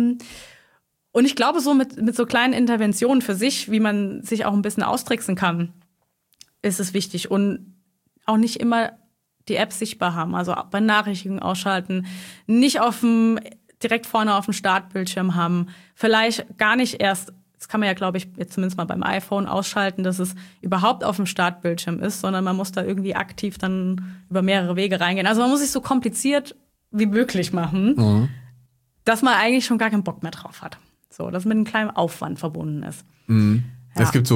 Und ich glaube, so mit so kleinen Interventionen für sich, wie man sich auch ein bisschen austricksen kann, ist es wichtig. Und auch nicht immer die App sichtbar haben. Also auch bei Nachrichten ausschalten, nicht direkt vorne auf dem Startbildschirm haben. Vielleicht gar nicht erst, das kann man ja, glaube ich, jetzt zumindest mal beim iPhone ausschalten, dass es überhaupt auf dem Startbildschirm ist, sondern man muss da irgendwie aktiv dann über mehrere Wege reingehen. Also man muss sich so kompliziert wie möglich machen, dass man eigentlich schon gar keinen Bock mehr drauf hat. So, dass mit einem kleinen Aufwand verbunden ist. Ja. Es gibt so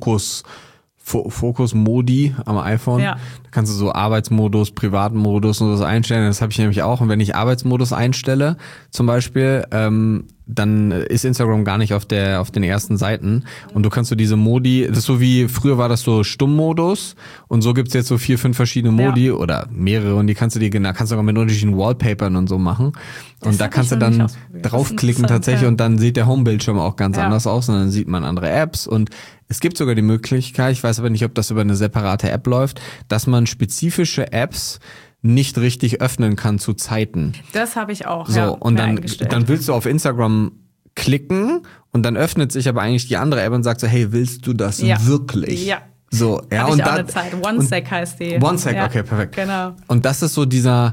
Fokus-Modi am iPhone. Ja. Da kannst du so Arbeitsmodus, Privatmodus und so einstellen. Das habe ich nämlich auch. Und wenn ich Arbeitsmodus einstelle, zum Beispiel, dann ist Instagram gar nicht auf den ersten Seiten. Und du kannst so diese Modi, das ist so wie, früher war das so Stummmodus. Und so gibt's jetzt so 4, 5 verschiedene Modi oder mehrere. Und die kannst du sogar mit unterschiedlichen Wallpapern und so machen. Und da kannst du dann draufklicken tatsächlich und dann sieht der Homebildschirm auch ganz anders aus. Und dann sieht man andere Apps. Und es gibt sogar die Möglichkeit, ich weiß aber nicht, ob das über eine separate App läuft, dass man spezifische Apps nicht richtig öffnen kann zu Zeiten. Das habe ich auch. So, und dann willst du auf Instagram klicken und dann öffnet sich aber eigentlich die andere App und sagt so, hey, willst du das wirklich? Ja. So, ja, und dann Zeit. OneSec heißt die. OneSec, okay, perfekt. Genau. Und das ist so dieser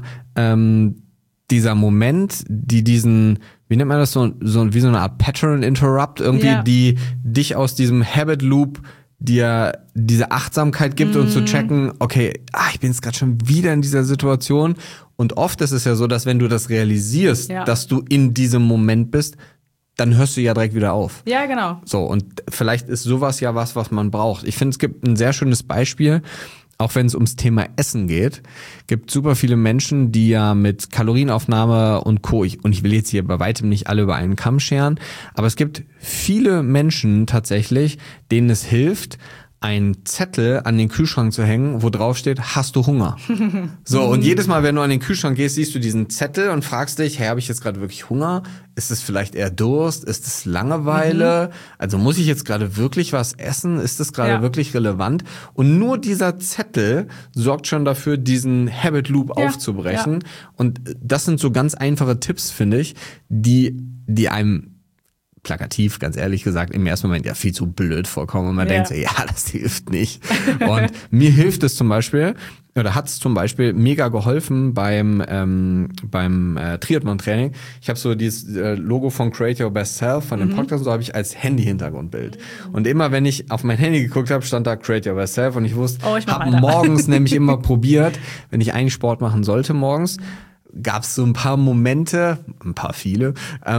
Moment, diesen, wie nennt man das, so wie so eine Art Pattern Interrupt irgendwie, die dich aus diesem Habit Loop dir diese Achtsamkeit gibt und zu checken, okay, ich bin jetzt gerade schon wieder in dieser Situation. Und oft ist es ja so, dass wenn du das realisierst, dass du in diesem Moment bist, dann hörst du ja direkt wieder auf. Ja, genau. So, und vielleicht ist sowas ja was man braucht. Ich finde, es gibt ein sehr schönes Beispiel, auch wenn es ums Thema Essen geht, gibt super viele Menschen, die ja mit Kalorienaufnahme und Co. Und ich will jetzt hier bei weitem nicht alle über einen Kamm scheren, aber es gibt viele Menschen tatsächlich, denen es hilft, einen Zettel an den Kühlschrank zu hängen, wo drauf steht, hast du Hunger? So, und jedes Mal, wenn du an den Kühlschrank gehst, siehst du diesen Zettel und fragst dich, hey, habe ich jetzt gerade wirklich Hunger? Ist es vielleicht eher Durst? Ist es Langeweile? Also muss ich jetzt gerade wirklich was essen? Ist das gerade wirklich relevant? Und nur dieser Zettel sorgt schon dafür, diesen Habit Loop aufzubrechen. Und das sind so ganz einfache Tipps, finde ich, die einem plakativ, ganz ehrlich gesagt, im ersten Moment ja viel zu blöd vorkommen und man denkt so, ja, das hilft nicht. Und mir hilft es zum Beispiel, oder hat es zum Beispiel mega geholfen beim Triathlon-Training. Ich habe so dieses Logo von Create Your Best Self von dem Podcast, so habe ich als Handy-Hintergrundbild. Und immer, wenn ich auf mein Handy geguckt habe, stand da Create Your Best Self und ich wusste, habe morgens nämlich immer probiert, wenn ich eigentlich Sport machen sollte morgens, gab es so ein paar Momente, viele,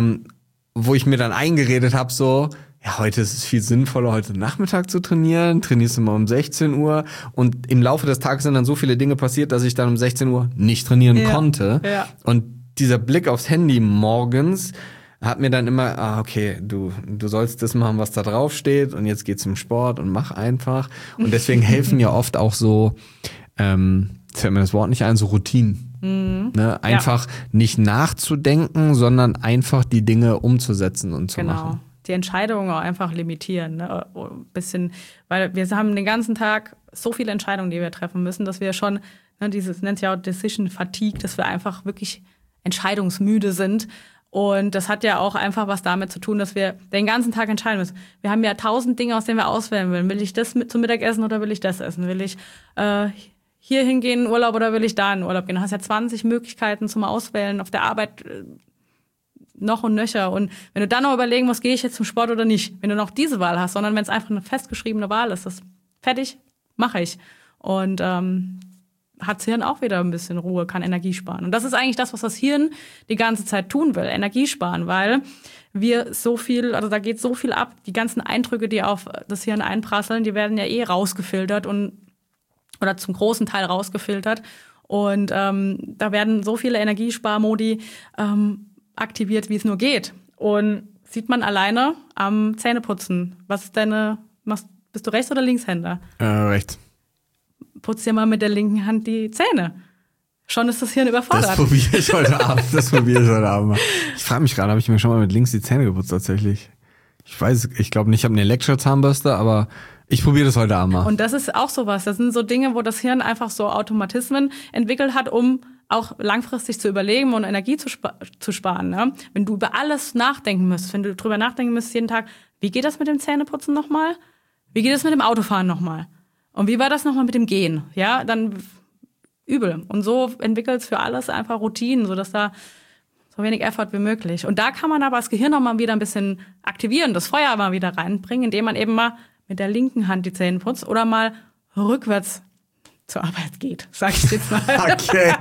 wo ich mir dann eingeredet habe, so, ja, heute ist es viel sinnvoller, heute Nachmittag zu trainieren, trainierst du mal um 16 Uhr und im Laufe des Tages sind dann so viele Dinge passiert, dass ich dann um 16 Uhr nicht trainieren konnte. Ja. Und dieser Blick aufs Handy morgens hat mir dann immer, okay, du sollst das machen, was da drauf steht und jetzt geht's zum Sport und mach einfach. Und deswegen helfen ja oft auch so, fällt mir das Wort nicht ein, so Routinen. Ne? Einfach nicht nachzudenken, sondern einfach die Dinge umzusetzen und zu machen. Die Entscheidungen auch einfach limitieren. Ne? Ein bisschen, weil wir haben den ganzen Tag so viele Entscheidungen, die wir treffen müssen, dass wir schon, ne, dieses nennt sich auch Decision Fatigue, dass wir einfach wirklich entscheidungsmüde sind. Und das hat ja auch einfach was damit zu tun, dass wir den ganzen Tag entscheiden müssen. Wir haben ja 1000 Dinge, aus denen wir auswählen wollen. Will ich das zum Mittag essen oder will ich das essen? Will ich hier hingehen in Urlaub oder will ich da in Urlaub gehen? Du hast ja 20 Möglichkeiten zum Auswählen auf der Arbeit, noch und nöcher. Und wenn du dann noch überlegen musst, gehe ich jetzt zum Sport oder nicht, wenn du noch diese Wahl hast, sondern wenn es einfach eine festgeschriebene Wahl ist, das fertig, mache ich. Und hat das Hirn auch wieder ein bisschen Ruhe, kann Energie sparen. Und das ist eigentlich das, was das Hirn die ganze Zeit tun will, Energie sparen, weil wir so viel, also da geht so viel ab, die ganzen Eindrücke, die auf das Hirn einprasseln, die werden ja rausgefiltert oder zum großen Teil rausgefiltert. Und da werden so viele Energiesparmodi aktiviert, wie es nur geht. Und sieht man alleine am Zähneputzen. Was ist bist du Rechts- oder Linkshänder? Rechts. Putz dir mal mit der linken Hand die Zähne. Schon ist das Hirn überfordert. Das probiere ich heute Abend. Ich frage mich gerade, habe ich mir schon mal mit links die Zähne geputzt tatsächlich? Ich glaube nicht, ich habe eine Elektro-Zahnbürste, aber ich probiere das heute Abend mal. Und das ist auch sowas. Das sind so Dinge, wo das Hirn einfach so Automatismen entwickelt hat, um auch langfristig zu überleben und Energie zu sparen. Ne? Wenn du über alles nachdenken müsstest, wenn du drüber nachdenken müsstest jeden Tag, wie geht das mit dem Zähneputzen nochmal? Wie geht das mit dem Autofahren nochmal? Und wie war das nochmal mit dem Gehen? Ja, dann übel. Und so entwickelt es für alles einfach Routinen, sodass da so wenig Effort wie möglich. Und da kann man aber das Gehirn nochmal wieder ein bisschen aktivieren, das Feuer mal wieder reinbringen, indem man eben mal mit der linken Hand die Zähne putzt oder mal rückwärts zur Arbeit geht, sag ich jetzt mal. Okay.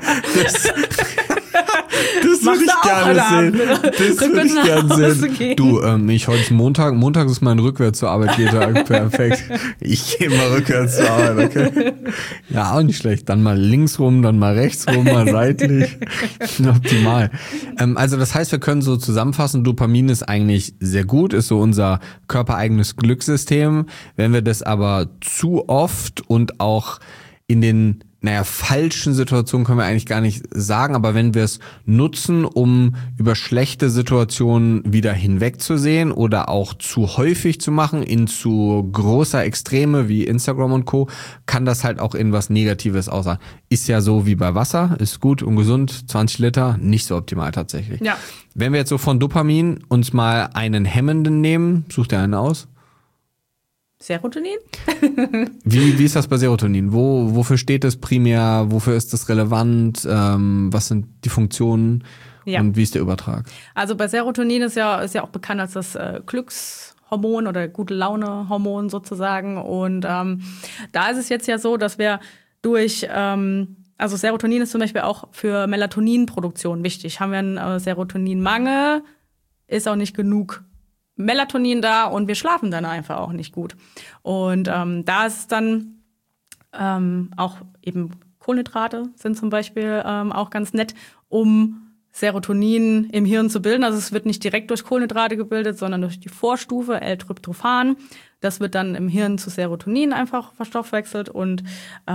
Das würde ich gerne sehen. Das würde ich gerne sehen. Du, heute ist Montag. Montag ist mein Rückwärts zur Arbeit Tag. Perfekt. Ich gehe mal rückwärts zur Arbeit, okay? Ja, auch nicht schlecht. Dann mal links rum, dann mal rechts rum, mal seitlich. Optimal. Also das heißt, wir können so zusammenfassen, Dopamin ist eigentlich sehr gut, ist so unser körpereigenes Glückssystem. Wenn wir das aber zu oft und auch in den falschen Situationen können wir eigentlich gar nicht sagen, aber wenn wir es nutzen, um über schlechte Situationen wieder hinwegzusehen oder auch zu häufig zu machen, in zu großer Extreme wie Instagram und Co., kann das halt auch in was Negatives aussagen. Ist ja so wie bei Wasser, ist gut und gesund, 20 Liter, nicht so optimal tatsächlich. Ja. Wenn wir jetzt so von Dopamin uns mal einen hemmenden nehmen, such dir einen aus. Serotonin? Wie ist das bei Serotonin? Wofür steht es primär? Wofür ist das relevant? Was sind die Funktionen? Ja. Und wie ist der Übertrag? Also bei Serotonin ist ja auch bekannt als das Glückshormon oder gute Laune-Hormon sozusagen. Und da ist es jetzt ja so, dass wir durch also Serotonin ist zum Beispiel auch für Melatoninproduktion wichtig. Haben wir einen Serotoninmangel, ist auch nicht genug Melatonin da und wir schlafen dann einfach auch nicht gut. Und da ist es dann auch eben Kohlenhydrate sind zum Beispiel auch ganz nett, um Serotonin im Hirn zu bilden. Also es wird nicht direkt durch Kohlenhydrate gebildet, sondern durch die Vorstufe L-Tryptophan. Das wird dann im Hirn zu Serotonin einfach verstoffwechselt. Und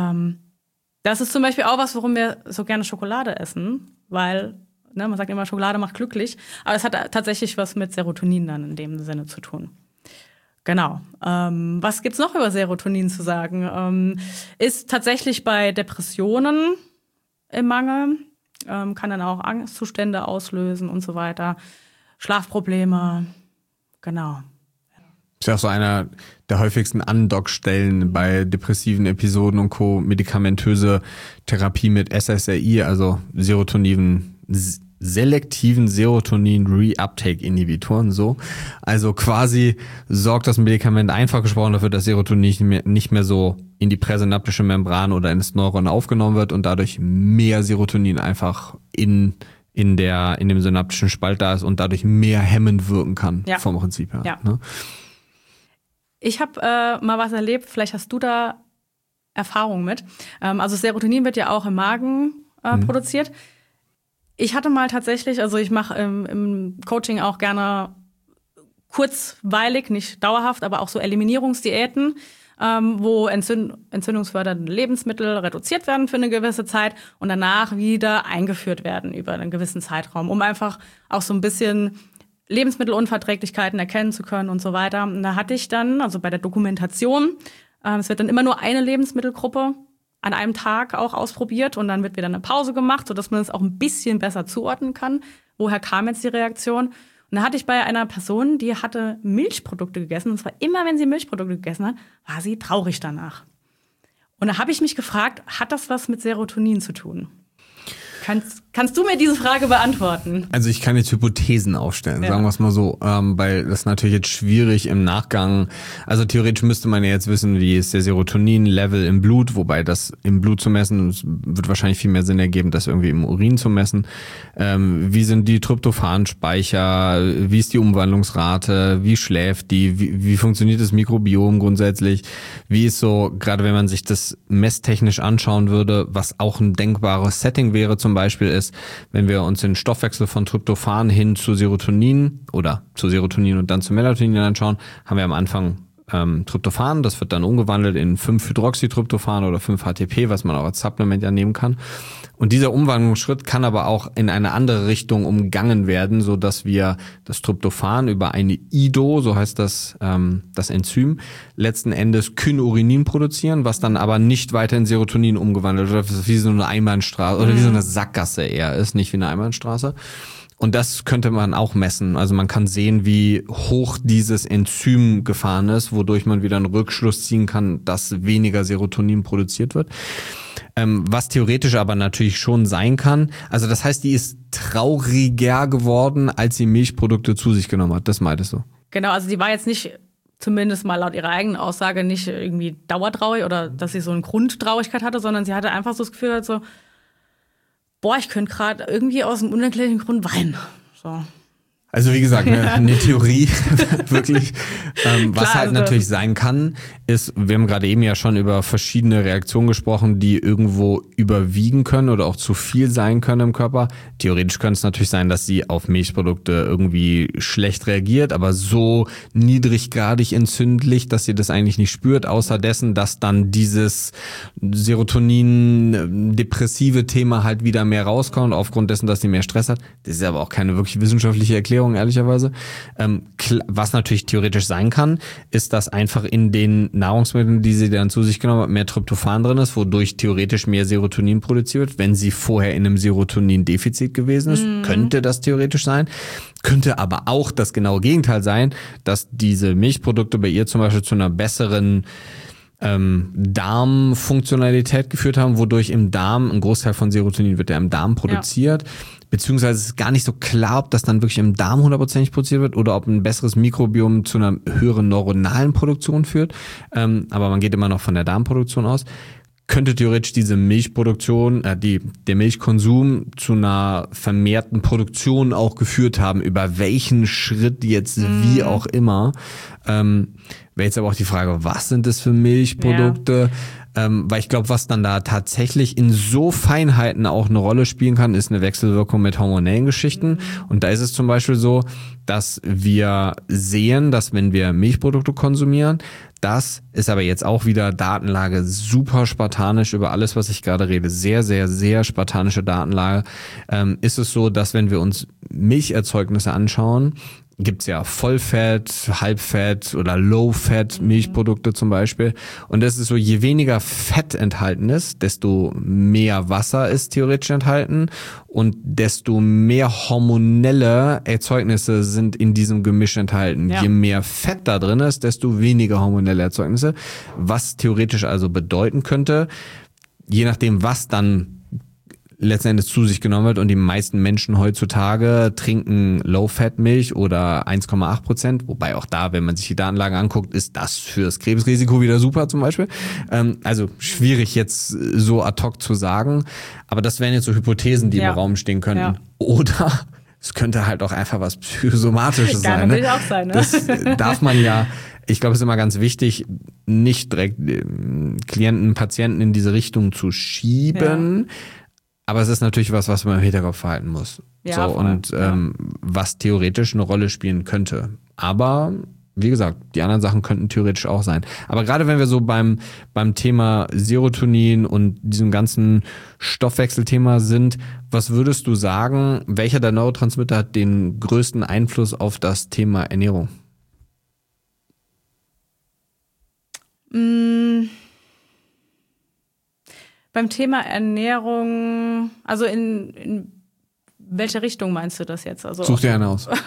das ist zum Beispiel auch was, warum wir so gerne Schokolade essen, weil man sagt immer, Schokolade macht glücklich, aber es hat tatsächlich was mit Serotonin dann in dem Sinne zu tun. Genau. Was gibt's noch über Serotonin zu sagen? Ist tatsächlich bei Depressionen im Mangel, kann dann auch Angstzustände auslösen und so weiter, Schlafprobleme, Genau. Ist ja auch so einer der häufigsten Andockstellen bei depressiven Episoden und Co. Medikamentöse Therapie mit SSRI, also selektiven Serotonin-Reuptake-Inhibitoren, so. Also quasi sorgt das Medikament einfach gesprochen dafür, dass Serotonin nicht mehr so in die präsynaptische Membran oder ins Neuron aufgenommen wird und dadurch mehr Serotonin einfach in dem synaptischen Spalt da ist und dadurch mehr hemmend wirken kann, vom Prinzip her. Ja. Ne? Ich habe mal was erlebt, vielleicht hast du da Erfahrung mit. Also Serotonin wird ja auch im Magen produziert. Ich hatte mal tatsächlich, also ich mache im Coaching auch gerne kurzweilig, nicht dauerhaft, aber auch so Eliminierungsdiäten, wo entzündungsfördernde Lebensmittel reduziert werden für eine gewisse Zeit und danach wieder eingeführt werden über einen gewissen Zeitraum, um einfach auch so ein bisschen Lebensmittelunverträglichkeiten erkennen zu können und so weiter. Und da hatte ich dann, also bei der Dokumentation, es wird dann immer nur eine Lebensmittelgruppe an einem Tag auch ausprobiert und dann wird wieder eine Pause gemacht, sodass man es auch ein bisschen besser zuordnen kann. Woher kam jetzt die Reaktion? Und da hatte ich bei einer Person, die hatte Milchprodukte gegessen. Und zwar immer, wenn sie Milchprodukte gegessen hat, war sie traurig danach. Und da habe ich mich gefragt, hat das was mit Serotonin zu tun? Kannst du mir diese Frage beantworten? Also ich kann jetzt Hypothesen aufstellen, sagen wir es mal so, weil das ist natürlich jetzt schwierig im Nachgang. Also theoretisch müsste man ja jetzt wissen, wie ist der Serotonin-Level im Blut, wobei das im Blut zu messen, wird wahrscheinlich viel mehr Sinn ergeben, das irgendwie im Urin zu messen. Wie sind die Tryptophan-Speicher, wie ist die Umwandlungsrate, wie schläft die, wie funktioniert das Mikrobiom grundsätzlich, wie ist so, gerade wenn man sich das messtechnisch anschauen würde, was auch ein denkbares Setting wäre zum Beispiel ist, wenn wir uns den Stoffwechsel von Tryptophan hin zu Serotonin oder zu Serotonin und dann zu Melatonin anschauen, haben wir am Anfang Tryptophan, das wird dann umgewandelt in 5-Hydroxytryptophan oder 5-HTP, was man auch als Supplement ja nehmen kann. Und dieser Umwandlungsschritt kann aber auch in eine andere Richtung umgangen werden, so dass wir das Tryptophan über eine IDO, so heißt das Enzym, letzten Endes Kynurenin produzieren, was dann aber nicht weiter in Serotonin umgewandelt wird, wie so eine Einbahnstraße oder wie so eine Sackgasse eher ist, nicht wie eine Einbahnstraße. Und das könnte man auch messen. Also man kann sehen, wie hoch dieses Enzym gefahren ist, wodurch man wieder einen Rückschluss ziehen kann, dass weniger Serotonin produziert wird. Was theoretisch aber natürlich schon sein kann. Also das heißt, die ist trauriger geworden, als sie Milchprodukte zu sich genommen hat. Das meintest du? Genau, also die war jetzt nicht, zumindest mal laut ihrer eigenen Aussage, nicht irgendwie dauertraurig oder dass sie so eine Grundtraurigkeit hatte, sondern sie hatte einfach so das Gefühl, so, boah, ich könnte gerade irgendwie aus einem unerklärlichen Grund weinen. So. Also wie gesagt, eine Theorie, wirklich. Was halt natürlich sein kann, ist, wir haben gerade eben ja schon über verschiedene Reaktionen gesprochen, die irgendwo überwiegen können oder auch zu viel sein können im Körper. Theoretisch könnte es natürlich sein, dass sie auf Milchprodukte irgendwie schlecht reagiert, aber so niedriggradig entzündlich, dass sie das eigentlich nicht spürt, außer dessen, dass dann dieses Serotonin-depressive Thema halt wieder mehr rauskommt, aufgrund dessen, dass sie mehr Stress hat. Das ist aber auch keine wirklich wissenschaftliche Erklärung, ehrlicherweise. Was natürlich theoretisch sein kann, ist, dass einfach in den Nahrungsmitteln, die sie dann zu sich genommen hat, mehr Tryptophan drin ist, wodurch theoretisch mehr Serotonin produziert wird. Wenn sie vorher in einem Serotonin-Defizit gewesen ist, könnte das theoretisch sein. Könnte aber auch das genaue Gegenteil sein, dass diese Milchprodukte bei ihr zum Beispiel zu einer besseren Darmfunktionalität geführt haben, wodurch im Darm, ein Großteil von Serotonin wird ja im Darm produziert, beziehungsweise es ist gar nicht so klar, ob das dann wirklich im Darm 100% produziert wird oder ob ein besseres Mikrobiom zu einer höheren neuronalen Produktion führt, aber man geht immer noch von der Darmproduktion aus. Könnte theoretisch diese Milchproduktion, der Milchkonsum zu einer vermehrten Produktion auch geführt haben, über welchen Schritt jetzt wie auch immer. Wäre jetzt aber auch die Frage, was sind das für Milchprodukte? Weil ich glaube, was dann da tatsächlich in so Feinheiten auch eine Rolle spielen kann, ist eine Wechselwirkung mit hormonellen Geschichten. Und da ist es zum Beispiel so, dass wir sehen, dass wenn wir Milchprodukte konsumieren, das ist aber jetzt auch wieder Datenlage super spartanisch über alles, was ich gerade rede, sehr, sehr, sehr spartanische Datenlage, ist es so, dass wenn wir uns Milcherzeugnisse anschauen, gibt's ja Vollfett, Halbfett oder Low-Fat Milchprodukte zum Beispiel. Und das ist so, je weniger Fett enthalten ist, desto mehr Wasser ist theoretisch enthalten und desto mehr hormonelle Erzeugnisse sind in diesem Gemisch enthalten. Ja. Je mehr Fett da drin ist, desto weniger hormonelle Erzeugnisse. Was theoretisch also bedeuten könnte, je nachdem, was dann letzten Endes zu sich genommen wird und die meisten Menschen heutzutage trinken Low-Fat-Milch oder 1,8%, wobei auch da, wenn man sich die Datenlagen anguckt, ist das fürs Krebsrisiko wieder super zum Beispiel. Also schwierig jetzt so ad hoc zu sagen, aber das wären jetzt so Hypothesen, die im Raum stehen könnten. Ja. Oder es könnte halt auch einfach was Psychosomatisches sein. Kann natürlich auch sein, ne? Das darf man ja, ich glaube, es ist immer ganz wichtig, nicht direkt Klienten, Patienten in diese Richtung zu schieben. Ja. Aber es ist natürlich was man im Hinterkopf behalten muss. Ja, so, und was theoretisch eine Rolle spielen könnte. Aber wie gesagt, die anderen Sachen könnten theoretisch auch sein. Aber gerade wenn wir so beim Thema Serotonin und diesem ganzen Stoffwechselthema sind, was würdest du sagen, welcher der Neurotransmitter hat den größten Einfluss auf das Thema Ernährung? Beim Thema Ernährung, also in welche Richtung meinst du das jetzt? Also such dir eine aus.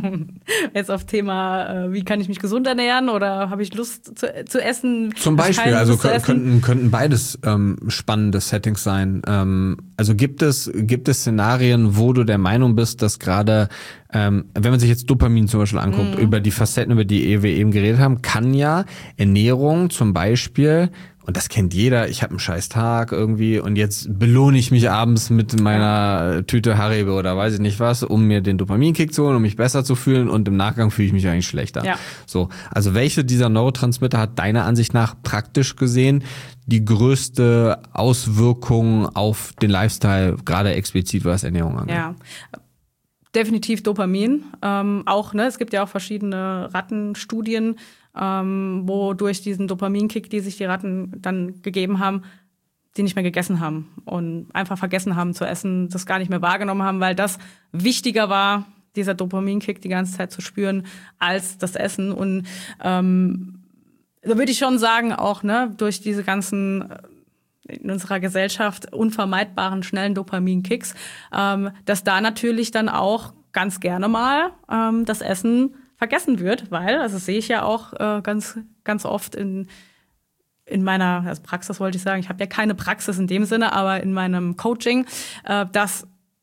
Jetzt auf Thema, wie kann ich mich gesund ernähren oder habe ich Lust zu essen? Zum Beispiel, also könnten beides spannende Settings sein. Also gibt es Szenarien, wo du der Meinung bist, dass gerade, wenn man sich jetzt Dopamin zum Beispiel anguckt, über die Facetten, über die wir eben geredet haben, kann ja Ernährung zum Beispiel, und das kennt jeder, ich habe einen scheiß Tag irgendwie und jetzt belohne ich mich abends mit meiner Tüte Haribo oder weiß ich nicht was, um mir den Dopaminkick zu holen, um mich besser zu fühlen und im Nachgang fühle ich mich eigentlich schlechter. Ja. So, also welche dieser Neurotransmitter hat deiner Ansicht nach praktisch gesehen die größte Auswirkung auf den Lifestyle, gerade explizit was Ernährung angeht? Ja. Definitiv Dopamin. Auch, ne, es gibt ja auch verschiedene Rattenstudien, wo durch diesen Dopaminkick, die sich die Ratten dann gegeben haben, die nicht mehr gegessen haben und einfach vergessen haben zu essen, das gar nicht mehr wahrgenommen haben, weil das wichtiger war, dieser Dopaminkick die ganze Zeit zu spüren, als das Essen. Und da würde ich schon sagen, auch ne, durch diese ganzen in unserer Gesellschaft unvermeidbaren schnellen Dopaminkicks, dass da natürlich dann auch ganz gerne mal das Essen vergessen wird, weil, also das sehe ich ja auch ganz oft in meiner Praxis, wollte ich sagen, ich habe ja keine Praxis in dem Sinne, aber in meinem Coaching, dass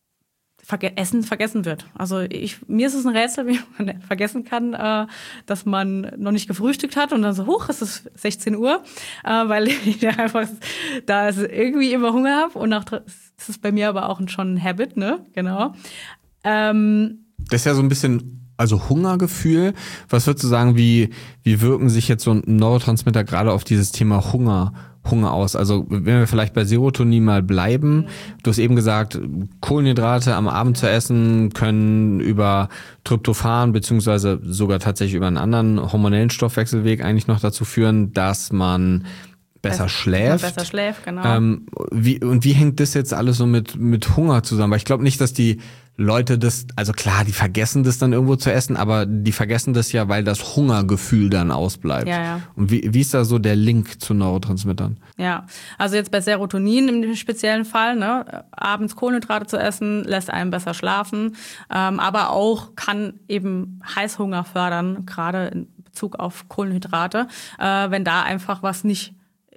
Essen vergessen wird. Also mir ist es ein Rätsel, wie man vergessen kann, dass man noch nicht gefrühstückt hat und dann so, es ist 16 Uhr, weil ich einfach da irgendwie immer Hunger habe und das ist bei mir aber auch schon ein Habit, ne? Genau. Das ist ja so ein bisschen, also Hungergefühl. Was würdest du sagen, wie wirken sich jetzt so ein Neurotransmitter gerade auf dieses Thema Hunger aus? Also wenn wir vielleicht bei Serotonin mal bleiben, du hast eben gesagt, Kohlenhydrate am Abend zu essen können über Tryptophan beziehungsweise sogar tatsächlich über einen anderen hormonellen Stoffwechselweg eigentlich noch dazu führen, dass man besser schläft. Genau. Wie hängt das jetzt alles so mit Hunger zusammen? Weil ich glaube nicht, dass die Leute das, also klar, die vergessen das dann irgendwo zu essen, aber die vergessen das ja, weil das Hungergefühl dann ausbleibt. Ja. Und wie ist da so der Link zu Neurotransmittern? Ja, also jetzt bei Serotonin im speziellen Fall, ne, abends Kohlenhydrate zu essen, lässt einen besser schlafen, aber auch kann eben Heißhunger fördern, gerade in Bezug auf Kohlenhydrate, wenn da einfach was nicht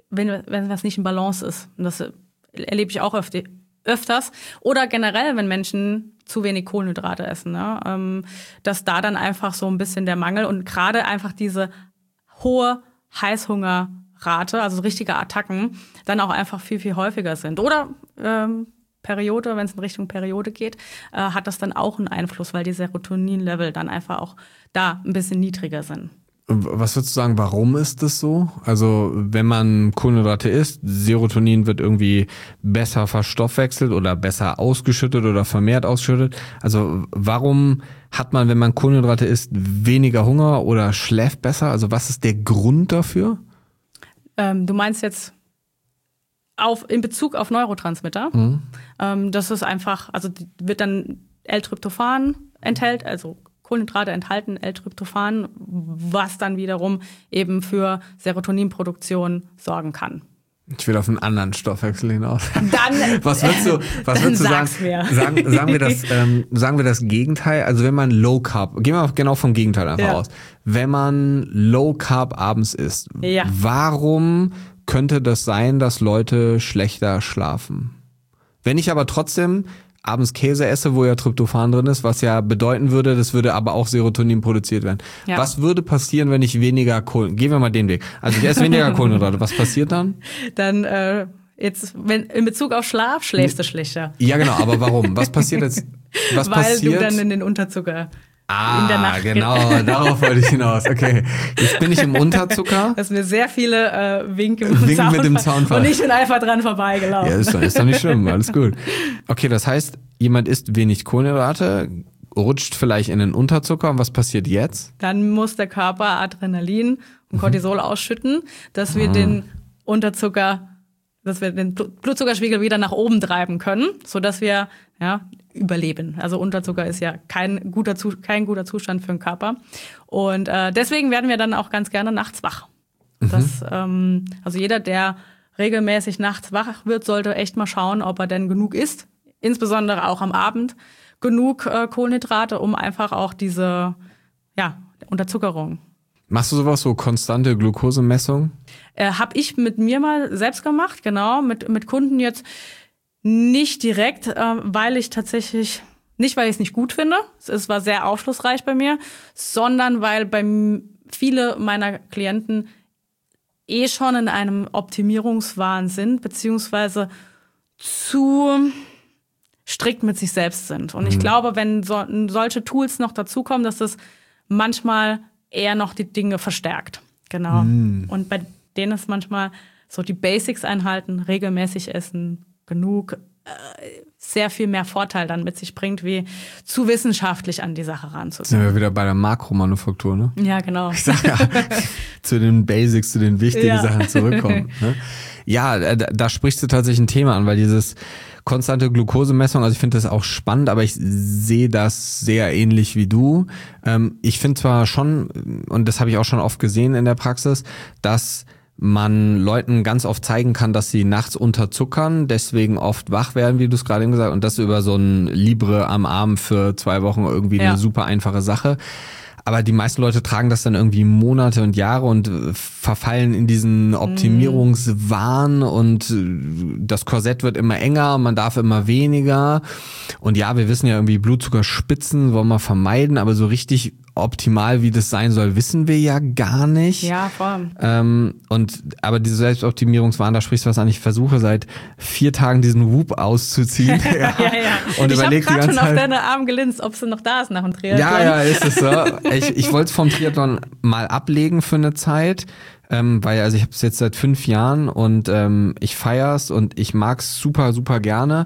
in Balance ist. Und das erlebe ich auch öfters. Oder generell, wenn Menschen zu wenig Kohlenhydrate essen, ne? Dass da dann einfach so ein bisschen der Mangel und gerade einfach diese hohe Heißhungerrate, also richtige Attacken, dann auch einfach viel, viel häufiger sind. Oder Periode, wenn es in Richtung Periode geht, hat das dann auch einen Einfluss, weil die Serotonin-Level dann einfach auch da ein bisschen niedriger sind. Was würdest du sagen, warum ist das so? Also wenn man Kohlenhydrate isst, Serotonin wird irgendwie besser verstoffwechselt oder besser ausgeschüttet oder vermehrt ausgeschüttet. Also warum hat man, wenn man Kohlenhydrate isst, weniger Hunger oder schläft besser? Also was ist der Grund dafür? Du meinst jetzt in Bezug auf Neurotransmitter? Das ist einfach, also wird dann L-Tryptophan enthält, also Kohlenhydrate enthalten, L-Tryptophan, was dann wiederum eben für Serotoninproduktion sorgen kann. Ich will auf einen anderen Stoffwechsel hinaus. Dann, was würdest du sagen? Sagen wir das Gegenteil. Also wenn man Low Carb, gehen wir genau vom Gegenteil einfach aus. Wenn man Low Carb abends isst, warum könnte das sein, dass Leute schlechter schlafen? Wenn ich aber trotzdem abends Käse esse, wo ja Tryptophan drin ist, was ja bedeuten würde, das würde aber auch Serotonin produziert werden. Ja. Was würde passieren, wenn ich weniger gehen wir mal den Weg. Also ich esse weniger Kohlenhydrate. Was passiert dann? Dann jetzt, wenn in Bezug auf Schlaf, schläfst du schlechter. Ja, genau. Aber warum? Was passiert jetzt? Weil du dann in den Unterzucker in der Nacht genau, darauf wollte ich hinaus. Okay, jetzt bin ich im Unterzucker. Das sind mir sehr viele Winke mit dem Zaunfall. Und ich bin einfach dran vorbeigelaufen. Ja, ist doch nicht schlimm, alles gut. Okay, das heißt, jemand isst wenig Kohlenhydrate, rutscht vielleicht in den Unterzucker. Und was passiert jetzt? Dann muss der Körper Adrenalin und Cortisol ausschütten, dass wir den Blutzuckerspiegel wieder nach oben treiben können, sodass wir überleben. Also Unterzucker ist ja kein guter Zustand für den Körper. Und deswegen werden wir dann auch ganz gerne nachts wach. Also jeder, der regelmäßig nachts wach wird, sollte echt mal schauen, ob er denn genug isst. Insbesondere auch am Abend genug Kohlenhydrate, um einfach auch diese Unterzuckerung. Machst du sowas, so konstante Glukosemessung? Habe ich mit mir mal selbst gemacht, genau, mit Kunden jetzt nicht direkt, weil ich tatsächlich, nicht weil ich es nicht gut finde, es war sehr aufschlussreich bei mir, sondern weil viele meiner Klienten schon in einem Optimierungswahn sind, beziehungsweise zu strikt mit sich selbst sind. Und ich glaube, wenn solche Tools noch dazukommen, dass das manchmal eher noch die Dinge verstärkt. Genau. Und bei denen ist manchmal so die Basics einhalten, regelmäßig essen, genug, sehr viel mehr Vorteil dann mit sich bringt, wie zu wissenschaftlich an die Sache ranzugehen. Sind wir wieder bei der Makromanufaktur, ne? Ja, genau. Ich sag ja, zu den Basics, zu den wichtigen Sachen zurückkommen. Ne? Ja, da sprichst du tatsächlich ein Thema an, weil dieses konstante Glukosemessung, also ich finde das auch spannend, aber ich sehe das sehr ähnlich wie du. Ich finde zwar schon, und das habe ich auch schon oft gesehen in der Praxis, dass man Leuten ganz oft zeigen kann, dass sie nachts unterzuckern, deswegen oft wach werden, wie du es gerade eben gesagt hast, und das über so ein Libre am Arm für 2 Wochen irgendwie eine super einfache Sache. Aber die meisten Leute tragen das dann irgendwie Monate und Jahre und verfallen in diesen Optimierungswahn und das Korsett wird immer enger, man darf immer weniger. Und ja, wir wissen ja irgendwie, Blutzuckerspitzen wollen wir vermeiden, aber so richtig optimal, wie das sein soll, wissen wir ja gar nicht. Ja, voll. Aber diese Selbstoptimierungswahn, da sprichst du was an. Ich versuche seit 4 Tagen diesen Whoop auszuziehen. Und ich habe gerade schon auf deine Arme gelinst, ob sie noch da ist nach dem Triathlon. Ja, ist es so. Ich wollte es vom Triathlon mal ablegen für eine Zeit, weil ich habe es jetzt seit 5 Jahren und ich feier's und ich mag's super, super gerne.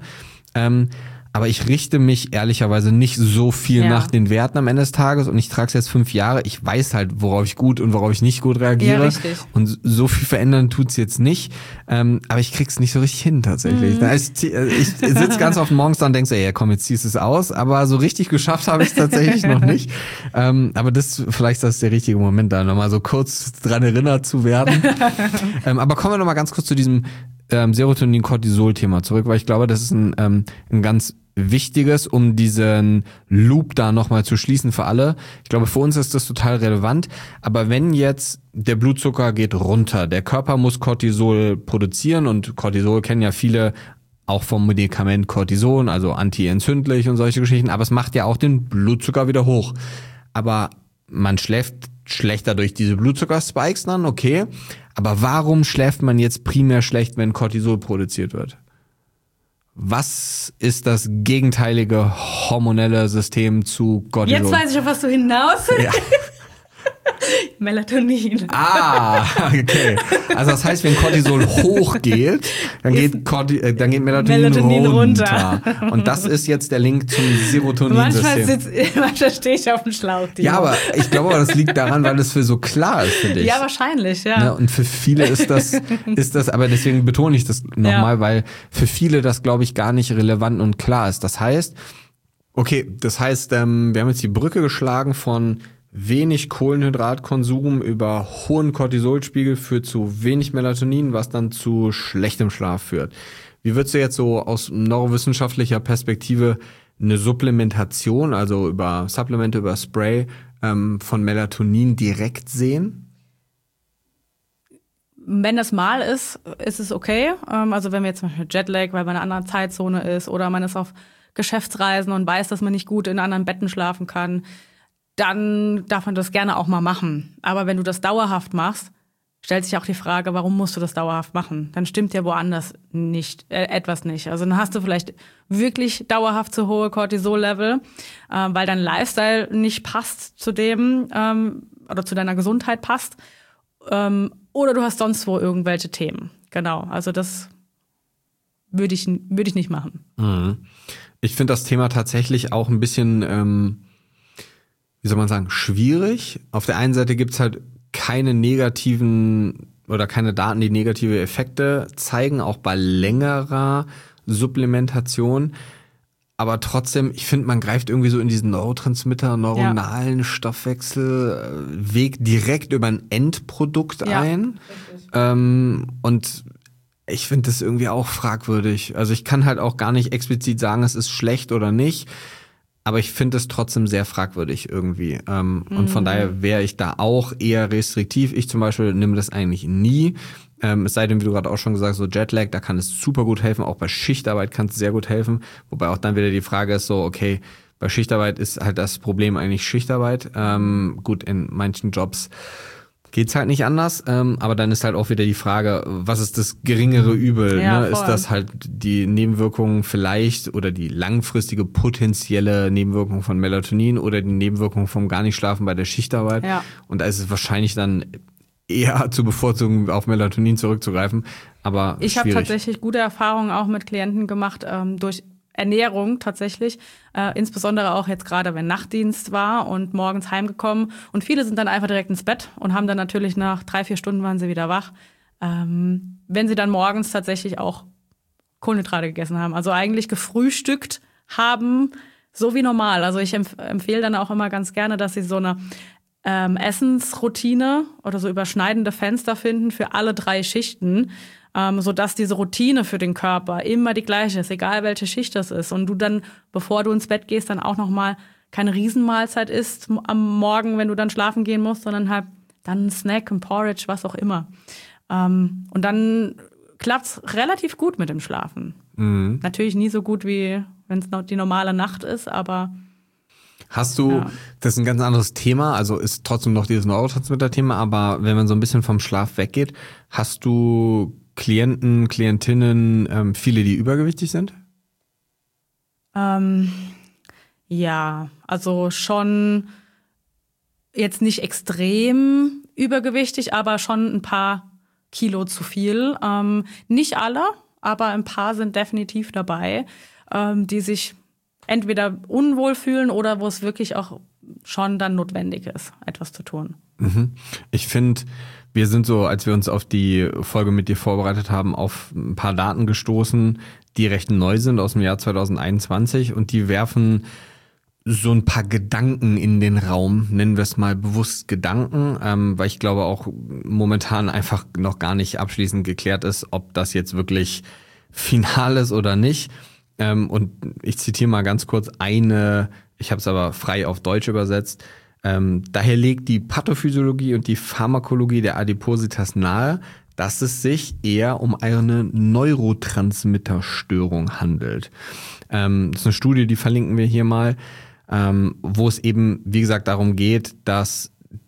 Aber ich richte mich ehrlicherweise nicht so viel nach den Werten am Ende des Tages und ich trage es jetzt 5 Jahre. Ich weiß halt, worauf ich gut und worauf ich nicht gut reagiere. Ja, richtig. Und so viel verändern tut's jetzt nicht. Aber ich krieg's nicht so richtig hin tatsächlich. Ich sitze ganz oft morgens da und denke so, ja komm, jetzt ziehst du es aus. Aber so richtig geschafft habe ich es tatsächlich noch nicht. Aber vielleicht ist das der richtige Moment, da nochmal so kurz dran erinnert zu werden. Aber kommen wir nochmal ganz kurz zu diesem Serotonin-Cortisol-Thema zurück, weil ich glaube, das ist ein ganz wichtiges, um diesen Loop da nochmal zu schließen für alle. Ich glaube, für uns ist das total relevant. Aber wenn jetzt der Blutzucker geht runter, der Körper muss Cortisol produzieren und Cortisol kennen ja viele auch vom Medikament Cortison, also antientzündlich und solche Geschichten, aber es macht ja auch den Blutzucker wieder hoch. Aber man schläft schlechter durch diese Blutzuckerspikes dann, okay. Aber warum schläft man jetzt primär schlecht, wenn Cortisol produziert wird? Was ist das gegenteilige hormonelle System zu Cortisol? Jetzt weiß ich, auf was du hinaus willst. Ja. Melatonin. Okay. Also das heißt, wenn Cortisol hochgeht, dann geht Melatonin runter. Und das ist jetzt der Link zum Serotoninsystem. Manchmal stehe ich auf dem Schlauch. Ja, aber ich glaube, das liegt daran, weil es für so klar ist für dich. Ja, wahrscheinlich, ja. Und für viele ist das, aber deswegen betone ich das nochmal, weil für viele das, glaube ich, gar nicht relevant und klar ist. Das heißt, Okay, das heißt, wir haben jetzt die Brücke geschlagen von wenig Kohlenhydratkonsum über hohen Cortisolspiegel führt zu wenig Melatonin, was dann zu schlechtem Schlaf führt. Wie würdest du jetzt so aus neurowissenschaftlicher Perspektive eine Supplementation, also über Supplemente, über Spray von Melatonin direkt sehen? Wenn das mal ist, ist es okay. Also wenn wir jetzt zum Beispiel Jetlag, weil man in einer anderen Zeitzone ist oder man ist auf Geschäftsreisen und weiß, dass man nicht gut in anderen Betten schlafen kann, dann darf man das gerne auch mal machen. Aber wenn du das dauerhaft machst, stellt sich auch die Frage, warum musst du das dauerhaft machen? Dann stimmt ja woanders nicht, etwas nicht. Also dann hast du vielleicht wirklich dauerhaft zu hohe Cortisol-Level, weil dein Lifestyle nicht passt zu dem oder zu deiner Gesundheit passt. Oder du hast sonst wo irgendwelche Themen. Genau, also das würde ich nicht machen. Mhm. Ich finde das Thema tatsächlich auch ein bisschen, wie soll man sagen, schwierig. Auf der einen Seite gibt's halt keine negativen oder keine Daten, die negative Effekte zeigen, auch bei längerer Supplementation. Aber trotzdem, ich finde, man greift irgendwie so in diesen Neurotransmitter, neuronalen Stoffwechselweg direkt über ein Endprodukt ein. Und ich finde das irgendwie auch fragwürdig. Also ich kann halt auch gar nicht explizit sagen, es ist schlecht oder nicht. Aber ich finde es trotzdem sehr fragwürdig irgendwie. Und von daher wäre ich da auch eher restriktiv. Ich zum Beispiel nehme das eigentlich nie. Es sei denn, wie du gerade auch schon gesagt hast, so Jetlag, da kann es super gut helfen. Auch bei Schichtarbeit kann es sehr gut helfen. Wobei auch dann wieder die Frage ist so, okay, bei Schichtarbeit ist halt das Problem eigentlich Schichtarbeit. Gut, in manchen Jobs geht's halt nicht anders, aber dann ist halt auch wieder die Frage, was ist das geringere Übel? Ja, ne? Ist das halt die Nebenwirkung vielleicht oder die langfristige potenzielle Nebenwirkung von Melatonin oder die Nebenwirkung vom gar nicht schlafen bei der Schichtarbeit? Ja. Und da ist es wahrscheinlich dann eher zu bevorzugen, auf Melatonin zurückzugreifen. Aber ich habe tatsächlich gute Erfahrungen auch mit Klienten gemacht, durch Ernährung tatsächlich, insbesondere auch jetzt gerade, wenn Nachtdienst war und morgens heimgekommen. Und viele sind dann einfach direkt ins Bett und haben dann natürlich nach 3-4 Stunden waren sie wieder wach, wenn sie dann morgens tatsächlich auch Kohlenhydrate gegessen haben. Also eigentlich gefrühstückt haben, so wie normal. Also ich empfehle dann auch immer ganz gerne, dass sie so eine Essensroutine oder so überschneidende Fenster finden für alle 3 Schichten, sodass diese Routine für den Körper immer die gleiche ist, egal welche Schicht das ist. Und du dann, bevor du ins Bett gehst, dann auch nochmal keine Riesenmahlzeit isst am Morgen, wenn du dann schlafen gehen musst, sondern halt dann ein Snack, ein Porridge, was auch immer. Und dann klappt's relativ gut mit dem Schlafen. Mhm. Natürlich nie so gut, wie wenn es die normale Nacht ist, aber hast du, das ist ein ganz anderes Thema, also ist trotzdem noch dieses Neurotransmitter-Thema, aber wenn man so ein bisschen vom Schlaf weggeht, hast du Klienten, Klientinnen, viele, die übergewichtig sind? Ja, also schon jetzt nicht extrem übergewichtig, aber schon ein paar Kilo zu viel. Nicht alle, aber ein paar sind definitiv dabei, die sich entweder unwohl fühlen oder wo es wirklich auch schon dann notwendig ist, etwas zu tun. Ich finde, wir sind so, als wir uns auf die Folge mit dir vorbereitet haben, auf ein paar Daten gestoßen, die recht neu sind aus dem Jahr 2021 und die werfen so ein paar Gedanken in den Raum, nennen wir es mal bewusst Gedanken, weil ich glaube auch momentan einfach noch gar nicht abschließend geklärt ist, ob das jetzt wirklich final ist oder nicht. Und ich zitiere mal ganz kurz ich habe es aber frei auf Deutsch übersetzt. Daher legt die Pathophysiologie und die Pharmakologie der Adipositas nahe, dass es sich eher um eine Neurotransmitterstörung handelt. Das ist eine Studie, die verlinken wir hier mal, wo es eben, wie gesagt, darum geht, dass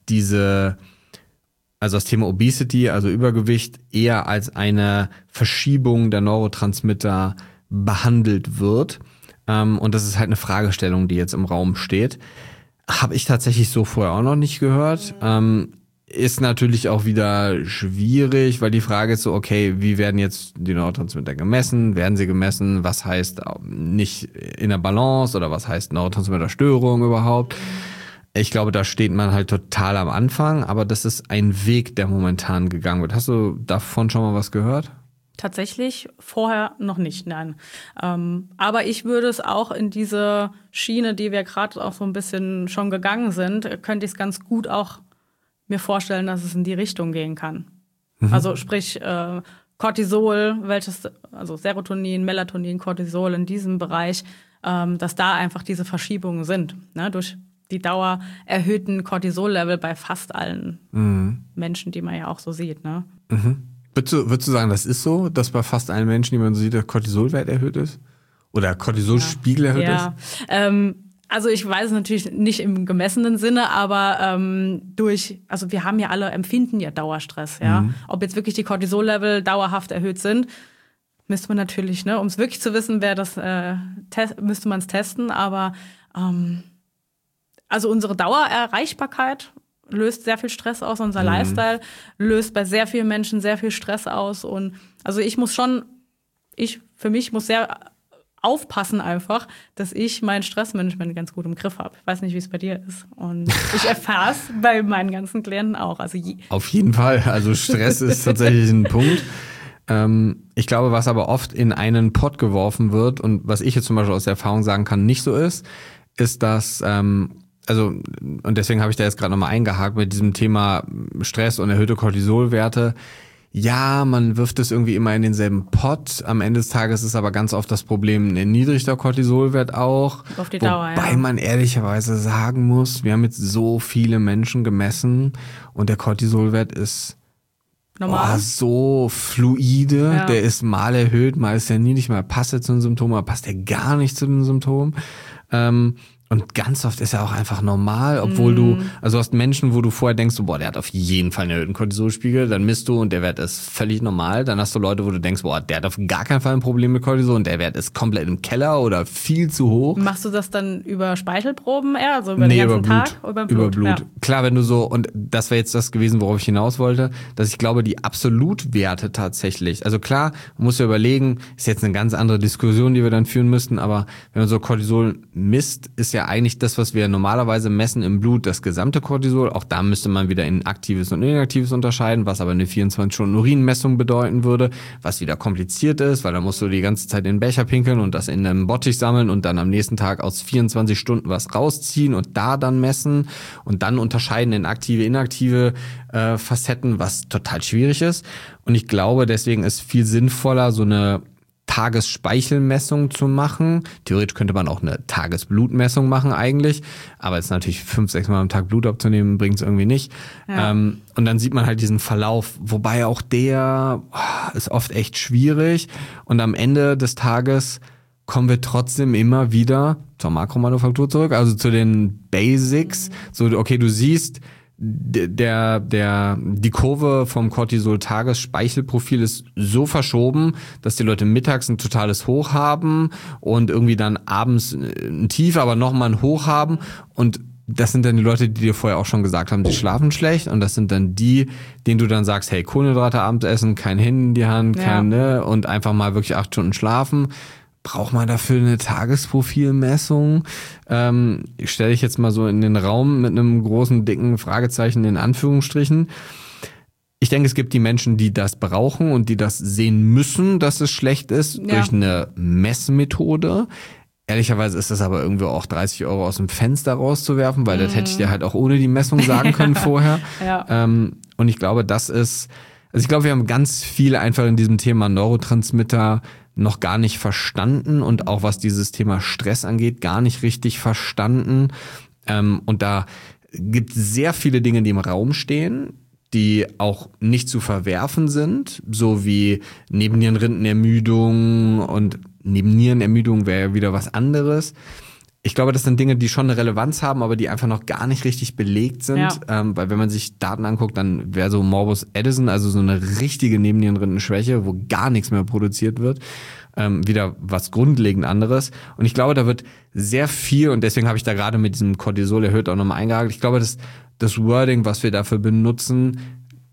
das Thema Obesity, also Übergewicht, eher als eine Verschiebung der Neurotransmitter behandelt wird. Und das ist halt eine Fragestellung, die jetzt im Raum steht. Habe ich tatsächlich so vorher auch noch nicht gehört. Ist natürlich auch wieder schwierig, weil die Frage ist so, okay, wie werden jetzt die Neurotransmitter gemessen? Werden sie gemessen? Was heißt nicht in der Balance oder was heißt Neurotransmitterstörung überhaupt? Ich glaube, da steht man halt total am Anfang, aber das ist ein Weg, der momentan gegangen wird. Hast du davon schon mal was gehört? Tatsächlich vorher noch nicht, nein. Aber ich würde es auch in diese Schiene, die wir gerade auch so ein bisschen schon gegangen sind, könnte ich es ganz gut auch mir vorstellen, dass es in die Richtung gehen kann. Also sprich Cortisol, also Serotonin, Melatonin, Cortisol in diesem Bereich, dass da einfach diese Verschiebungen sind, ne? Durch die Dauer erhöhten Cortisol-Level bei fast allen Menschen, die man ja auch so sieht, ne? Würdest du sagen, das ist so, dass bei fast allen Menschen, die man so sieht, der Cortisolwert erhöht ist? Oder Cortisolspiegel erhöht ist? Also ich weiß es natürlich nicht im gemessenen Sinne, aber also wir haben ja alle, empfinden ja Dauerstress, ja. Ob jetzt wirklich die Cortisol-Level dauerhaft erhöht sind, müsste man natürlich, ne, um es wirklich zu wissen, müsste man es testen, aber also unsere Dauererreichbarkeit löst sehr viel Stress aus, unser Lifestyle löst bei sehr vielen Menschen sehr viel Stress aus und also ich muss sehr aufpassen einfach, dass ich mein Stressmanagement ganz gut im Griff habe. Ich weiß nicht, wie es bei dir ist. Und ich erfahre es bei meinen ganzen Klienten auch. Also auf jeden Fall. Also Stress ist tatsächlich ein Punkt. Ich glaube, was aber oft in einen Pott geworfen wird und was ich jetzt zum Beispiel aus der Erfahrung sagen kann, nicht so ist, dass und deswegen habe ich da jetzt gerade nochmal eingehakt mit diesem Thema Stress und erhöhte Cortisolwerte. Ja, man wirft es irgendwie immer in denselben Pott. Am Ende des Tages ist aber ganz oft das Problem ein niedriger Cortisolwert auch. Auf die Dauer, wobei man ehrlicherweise sagen muss, wir haben jetzt so viele Menschen gemessen und der Cortisolwert ist normal. So fluide. Ja. Der ist mal erhöht, mal ist er niedrig, mal passt er zu einem Symptom, mal passt er gar nicht zu einem Symptom. Und ganz oft ist er auch einfach normal, obwohl du hast Menschen, wo du vorher denkst, boah, der hat auf jeden Fall einen erhöhten Cortisolspiegel, dann misst du und der Wert ist völlig normal. Dann hast du Leute, wo du denkst, boah, der hat auf gar keinen Fall ein Problem mit Cortisol und der Wert ist komplett im Keller oder viel zu hoch. Machst du das dann über Speichelproben eher, also über den ganzen Tag? Über Blut. Ja. Klar, wenn du und das wäre jetzt das gewesen, worauf ich hinaus wollte, dass ich glaube, die Absolutwerte tatsächlich, also klar, man muss ja überlegen, ist jetzt eine ganz andere Diskussion, die wir dann führen müssten, aber wenn man so Cortisol misst, ist ja eigentlich das, was wir normalerweise messen im Blut, das gesamte Cortisol. Auch da müsste man wieder in aktives und inaktives unterscheiden, was aber eine 24-Stunden-Urinmessung bedeuten würde, was wieder kompliziert ist, weil da musst du die ganze Zeit in den Becher pinkeln und das in einem Bottich sammeln und dann am nächsten Tag aus 24 Stunden was rausziehen und da dann messen und dann unterscheiden in aktive, inaktive Facetten, was total schwierig ist. Und ich glaube, deswegen ist viel sinnvoller, so eine Tagesspeichelmessung zu machen. Theoretisch könnte man auch eine Tagesblutmessung machen eigentlich, aber jetzt natürlich 5-6 Mal am Tag Blut abzunehmen, bringt es irgendwie nicht. Ja. Und dann sieht man halt diesen Verlauf, wobei auch der ist oft echt schwierig und am Ende des Tages kommen wir trotzdem immer wieder zur Makromanufaktur zurück, also zu den Basics. So, okay, du siehst, die Kurve vom Cortisol-Tages-Speichelprofil ist so verschoben, dass die Leute mittags ein totales Hoch haben und irgendwie dann abends ein Tief, aber nochmal ein Hoch haben. Und das sind dann die Leute, die dir vorher auch schon gesagt haben, die schlafen schlecht. Und das sind dann die, denen du dann sagst, hey, Kohlenhydrate abends essen, kein Handy in die Hand, und einfach mal wirklich 8 Stunden schlafen. Braucht man dafür eine Tagesprofilmessung? Ich stelle ich jetzt mal so in den Raum mit einem großen, dicken Fragezeichen in Anführungsstrichen. Ich denke, es gibt die Menschen, die das brauchen und die das sehen müssen, dass es schlecht ist, durch eine Messmethode. Ehrlicherweise ist das aber irgendwie auch 30 € aus dem Fenster rauszuwerfen, weil das hätte ich dir halt auch ohne die Messung sagen können vorher. Und ich glaube, wir haben ganz viel einfach in diesem Thema Neurotransmitter noch gar nicht verstanden und auch was dieses Thema Stress angeht, gar nicht richtig verstanden. Und da gibt es sehr viele Dinge, die im Raum stehen, die auch nicht zu verwerfen sind, so wie Nebennierenermüdung und Nebennierenermüdung wäre ja wieder was anderes. Ich glaube, das sind Dinge, die schon eine Relevanz haben, aber die einfach noch gar nicht richtig belegt sind. Weil wenn man sich Daten anguckt, dann wäre so Morbus Addison, also so eine richtige Nebennierenrindenschwäche, wo gar nichts mehr produziert wird, wieder was grundlegend anderes. Und ich glaube, da wird sehr viel, und deswegen habe ich da gerade mit diesem Cortisol erhöht auch nochmal eingehakt, ich glaube, das Wording, was wir dafür benutzen,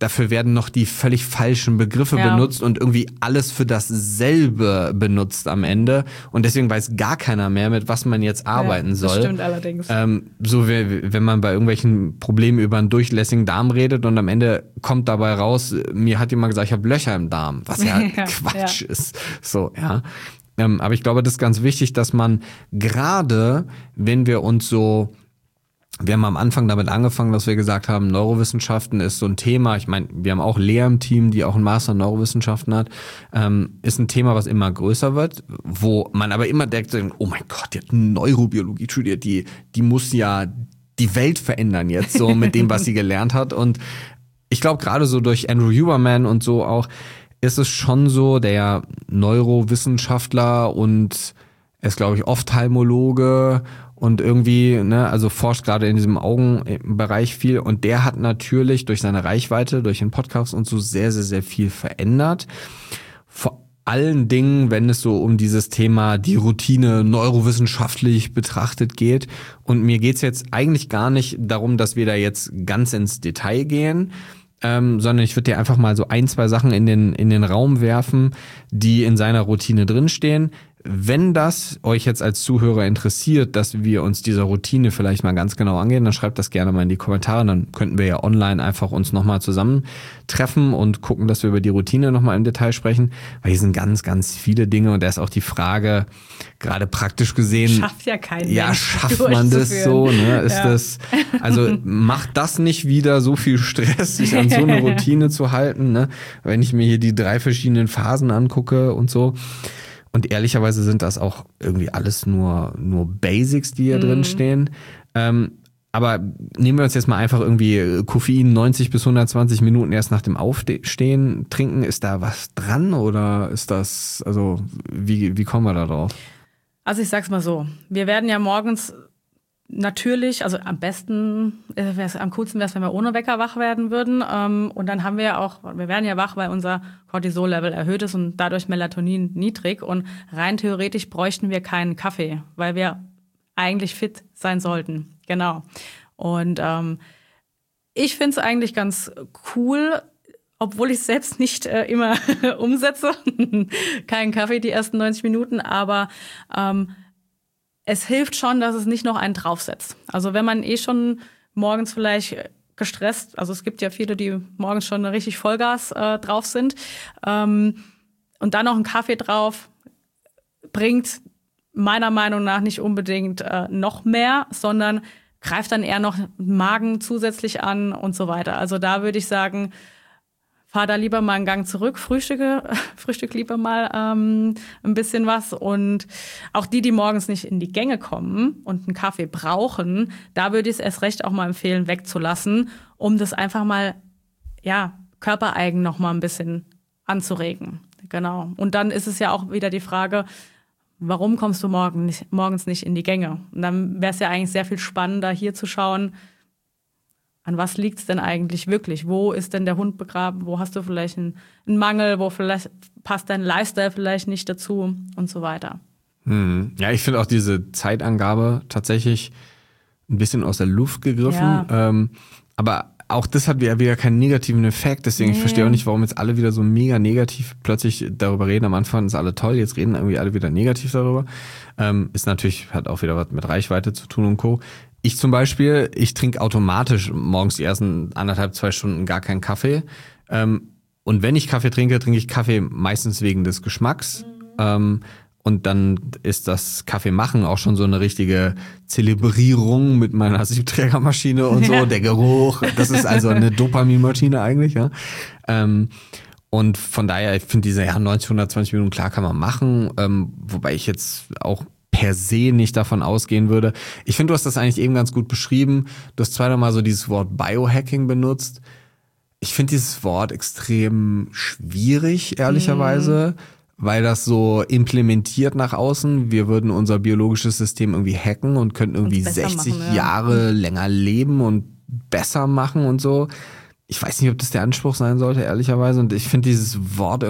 dafür werden noch die völlig falschen Begriffe benutzt und irgendwie alles für dasselbe benutzt am Ende. Und deswegen weiß gar keiner mehr, mit was man jetzt arbeiten soll. Das stimmt allerdings. So wenn man bei irgendwelchen Problemen über einen durchlässigen Darm redet und am Ende kommt dabei raus, mir hat jemand gesagt, ich habe Löcher im Darm, was ja Quatsch ist. So, ja. Aber ich glaube, das ist ganz wichtig, dass man gerade, wenn wir uns so, wir haben am Anfang damit angefangen, dass wir gesagt haben, Neurowissenschaften ist so ein Thema. Ich meine, wir haben auch Lea im Team, die auch einen Master in Neurowissenschaften hat. Ist ein Thema, was immer größer wird, wo man aber immer denkt, oh mein Gott, die hat Neurobiologie studiert, die muss ja die Welt verändern jetzt, so mit dem, was sie gelernt hat. Und ich glaube, gerade so durch Andrew Huberman und so auch, ist es schon so, der Neurowissenschaftler und er ist, glaube ich, Ophthalmologe und irgendwie, ne, also forscht gerade in diesem Augenbereich viel und der hat natürlich durch seine Reichweite, durch den Podcast und so sehr, sehr, sehr viel verändert. Vor allen Dingen, wenn es so um dieses Thema die Routine neurowissenschaftlich betrachtet geht. Und mir geht's jetzt eigentlich gar nicht darum, dass wir da jetzt ganz ins Detail gehen, sondern ich würde dir einfach mal so 1, 2 Sachen in den Raum werfen, die in seiner Routine drinstehen. Wenn das euch jetzt als Zuhörer interessiert, dass wir uns dieser Routine vielleicht mal ganz genau angehen, dann schreibt das gerne mal in die Kommentare. Dann könnten wir ja online einfach uns nochmal zusammentreffen und gucken, dass wir über die Routine nochmal im Detail sprechen. Weil hier sind ganz, ganz viele Dinge und da ist auch die Frage, gerade praktisch gesehen. Schafft ja keinen. Ja, schafft man das so? Ne? Ist das, also macht das nicht wieder so viel Stress, sich an so eine Routine zu halten, ne? Wenn ich mir hier die 3 verschiedenen Phasen angucke und so. Und ehrlicherweise sind das auch irgendwie alles nur Basics, die hier drin stehen. Aber nehmen wir uns jetzt mal einfach irgendwie Koffein 90 bis 120 Minuten erst nach dem Aufstehen trinken. Ist da was dran oder ist das, also wie kommen wir da drauf? Also ich sag's mal so, wir werden ja morgens natürlich, also am besten, am coolsten wäre es, wenn wir ohne Wecker wach werden würden. Und dann haben wir ja auch, wir werden ja wach, weil unser Cortisol-Level erhöht ist und dadurch Melatonin niedrig. Und rein theoretisch bräuchten wir keinen Kaffee, weil wir eigentlich fit sein sollten. Genau. Und ich finde es eigentlich ganz cool, obwohl ich es selbst nicht immer umsetze. Keinen Kaffee die ersten 90 Minuten, aber es hilft schon, dass es nicht noch einen draufsetzt. Also wenn man schon morgens vielleicht gestresst, also es gibt ja viele, die morgens schon richtig Vollgas drauf sind, und dann noch einen Kaffee drauf, bringt meiner Meinung nach nicht unbedingt noch mehr, sondern greift dann eher noch den Magen zusätzlich an und so weiter. Also da würde ich sagen, fahr da lieber mal einen Gang zurück, frühstück lieber mal ein bisschen was. Und auch die morgens nicht in die Gänge kommen und einen Kaffee brauchen, da würde ich es erst recht auch mal empfehlen, wegzulassen, um das einfach mal, ja, körpereigen noch mal ein bisschen anzuregen. Genau. Und dann ist es ja auch wieder die Frage, warum kommst du morgens nicht in die Gänge? Und dann wäre es ja eigentlich sehr viel spannender, hier zu schauen, an was liegt es denn eigentlich wirklich? Wo ist denn der Hund begraben? Wo hast du vielleicht einen Mangel? Wo vielleicht passt dein Lifestyle vielleicht nicht dazu und so weiter. Ja, ich finde auch diese Zeitangabe tatsächlich ein bisschen aus der Luft gegriffen. Ja. Aber auch das hat wieder keinen negativen Effekt. Deswegen, ich verstehe auch nicht, warum jetzt alle wieder so mega negativ plötzlich darüber reden. Am Anfang ist alle toll, jetzt reden irgendwie alle wieder negativ darüber. Ist natürlich, hat auch wieder was mit Reichweite zu tun und Co. Ich zum Beispiel, ich trinke automatisch morgens die ersten 1,5, 2 Stunden gar keinen Kaffee. Und wenn ich Kaffee trinke, trinke ich Kaffee meistens wegen des Geschmacks. Und dann ist das Kaffee machen auch schon so eine richtige Zelebrierung mit meiner Siebträgermaschine und so. Ja. Der Geruch, das ist also eine Dopaminmaschine eigentlich, ja. Und von daher, ich finde diese 90, 120 Minuten, klar kann man machen. Wobei ich jetzt auch per se nicht davon ausgehen würde. Ich finde, du hast das eigentlich eben ganz gut beschrieben. Du hast zweimal so dieses Wort Biohacking benutzt. Ich finde dieses Wort extrem schwierig, ehrlicherweise, weil das so implementiert nach außen. Wir würden unser biologisches System irgendwie hacken und könnten irgendwie 60 machen, Jahre länger leben und besser machen und so. Ich weiß nicht, ob das der Anspruch sein sollte, ehrlicherweise. Und ich finde dieses Wort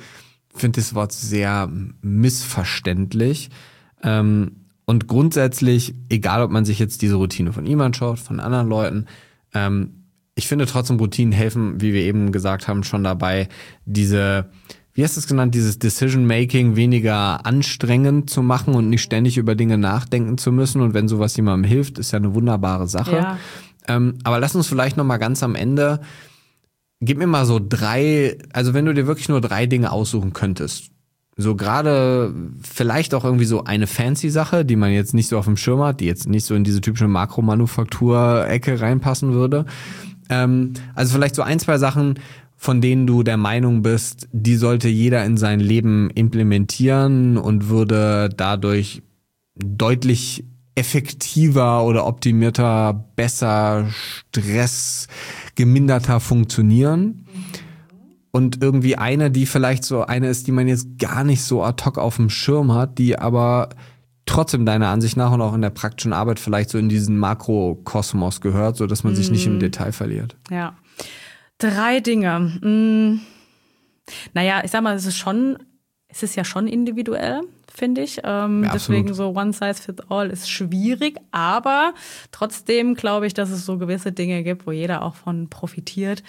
sehr missverständlich. Und grundsätzlich, egal ob man sich jetzt diese Routine von ihm anschaut, von anderen Leuten, ich finde trotzdem Routinen helfen, wie wir eben gesagt haben, schon dabei, diese, wie hast du es genannt, dieses Decision-Making weniger anstrengend zu machen und nicht ständig über Dinge nachdenken zu müssen. Und wenn sowas jemandem hilft, ist ja eine wunderbare Sache. Ja. Aber lass uns vielleicht noch mal ganz am Ende, gib mir mal so 3, also wenn du dir wirklich nur 3 Dinge aussuchen könntest, so gerade vielleicht auch irgendwie so eine fancy Sache, die man jetzt nicht so auf dem Schirm hat, die jetzt nicht so in diese typische Makromanufaktur-Ecke reinpassen würde. Also vielleicht so 1, 2 Sachen, von denen du der Meinung bist, die sollte jeder in sein Leben implementieren und würde dadurch deutlich effektiver oder optimierter, besser, stressgeminderter funktionieren. Und irgendwie eine, die vielleicht so eine ist, die man jetzt gar nicht so ad hoc auf dem Schirm hat, die aber trotzdem deiner Ansicht nach und auch in der praktischen Arbeit vielleicht so in diesen Makrokosmos gehört, so dass man sich nicht im Detail verliert. Ja. 3 Dinge. Naja, ich sag mal, es ist ja schon individuell, finde ich. Deswegen so one size fits all ist schwierig, aber trotzdem glaube ich, dass es so gewisse Dinge gibt, wo jeder auch von profitiert.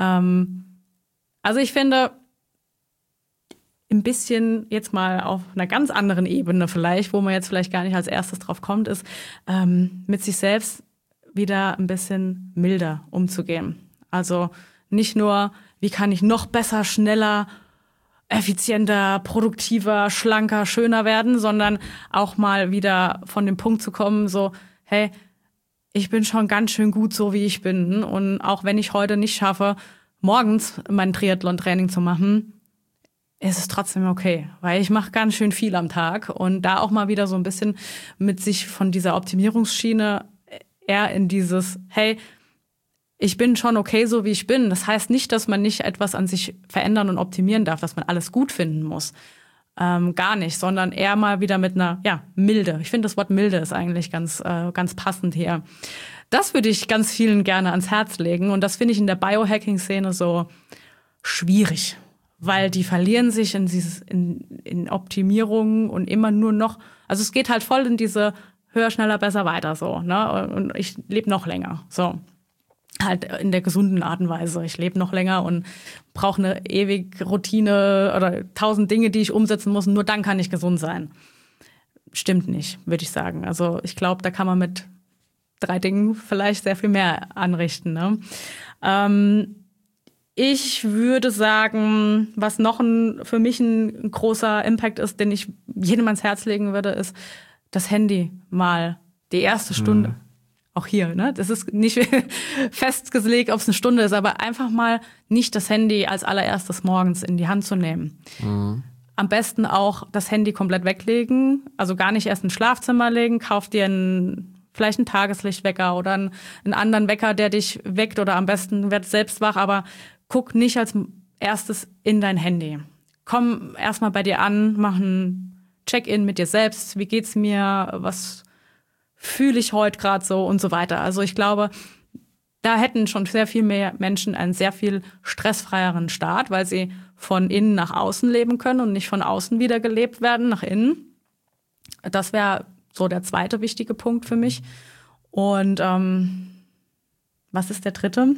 Also ich finde, ein bisschen jetzt mal auf einer ganz anderen Ebene vielleicht, wo man jetzt vielleicht gar nicht als erstes drauf kommt, ist, mit sich selbst wieder ein bisschen milder umzugehen. Also nicht nur, wie kann ich noch besser, schneller, effizienter, produktiver, schlanker, schöner werden, sondern auch mal wieder von dem Punkt zu kommen, so, hey, ich bin schon ganz schön gut so, wie ich bin. Und auch wenn ich heute nicht schaffe, morgens mein Triathlon-Training zu machen, ist es trotzdem okay, weil ich mache ganz schön viel am Tag und da auch mal wieder so ein bisschen mit sich von dieser Optimierungsschiene eher in dieses, hey, ich bin schon okay, so wie ich bin. Das heißt nicht, dass man nicht etwas an sich verändern und optimieren darf, dass man alles gut finden muss. Gar nicht, sondern eher mal wieder mit einer, Milde. Ich finde, das Wort Milde ist eigentlich ganz passend hier. Das würde ich ganz vielen gerne ans Herz legen. Und das finde ich in der Biohacking-Szene so schwierig, weil die verlieren sich in Optimierungen und immer nur noch, also es geht halt voll in diese höher, schneller, besser, weiter so, ne? Und ich lebe noch länger, so. Halt in der gesunden Art und Weise. Ich lebe noch länger und brauche eine ewig Routine oder 1000 Dinge, die ich umsetzen muss. Nur dann kann ich gesund sein. Stimmt nicht, würde ich sagen. Also ich glaube, da kann man mit 3 Dingen vielleicht sehr viel mehr anrichten. Ne? Ich würde sagen, was noch für mich ein großer Impact ist, den ich jedem ans Herz legen würde, ist das Handy mal die erste Stunde. Auch hier, ne? Das ist nicht festgelegt, ob es eine Stunde ist, aber einfach mal nicht das Handy als allererstes morgens in die Hand zu nehmen. Am besten auch das Handy komplett weglegen, also gar nicht erst ins Schlafzimmer legen, kauf dir vielleicht einen Tageslichtwecker oder einen anderen Wecker, der dich weckt oder am besten werd selbst wach, aber guck nicht als erstes in dein Handy. Komm erstmal bei dir an, mach ein Check-in mit dir selbst, wie geht's mir, was fühle ich heute gerade so und so weiter. Also ich glaube, da hätten schon sehr viel mehr Menschen einen sehr viel stressfreieren Start, weil sie von innen nach außen leben können und nicht von außen wieder gelebt werden nach innen. Das wäre so der zweite wichtige Punkt für mich. Und was ist der dritte?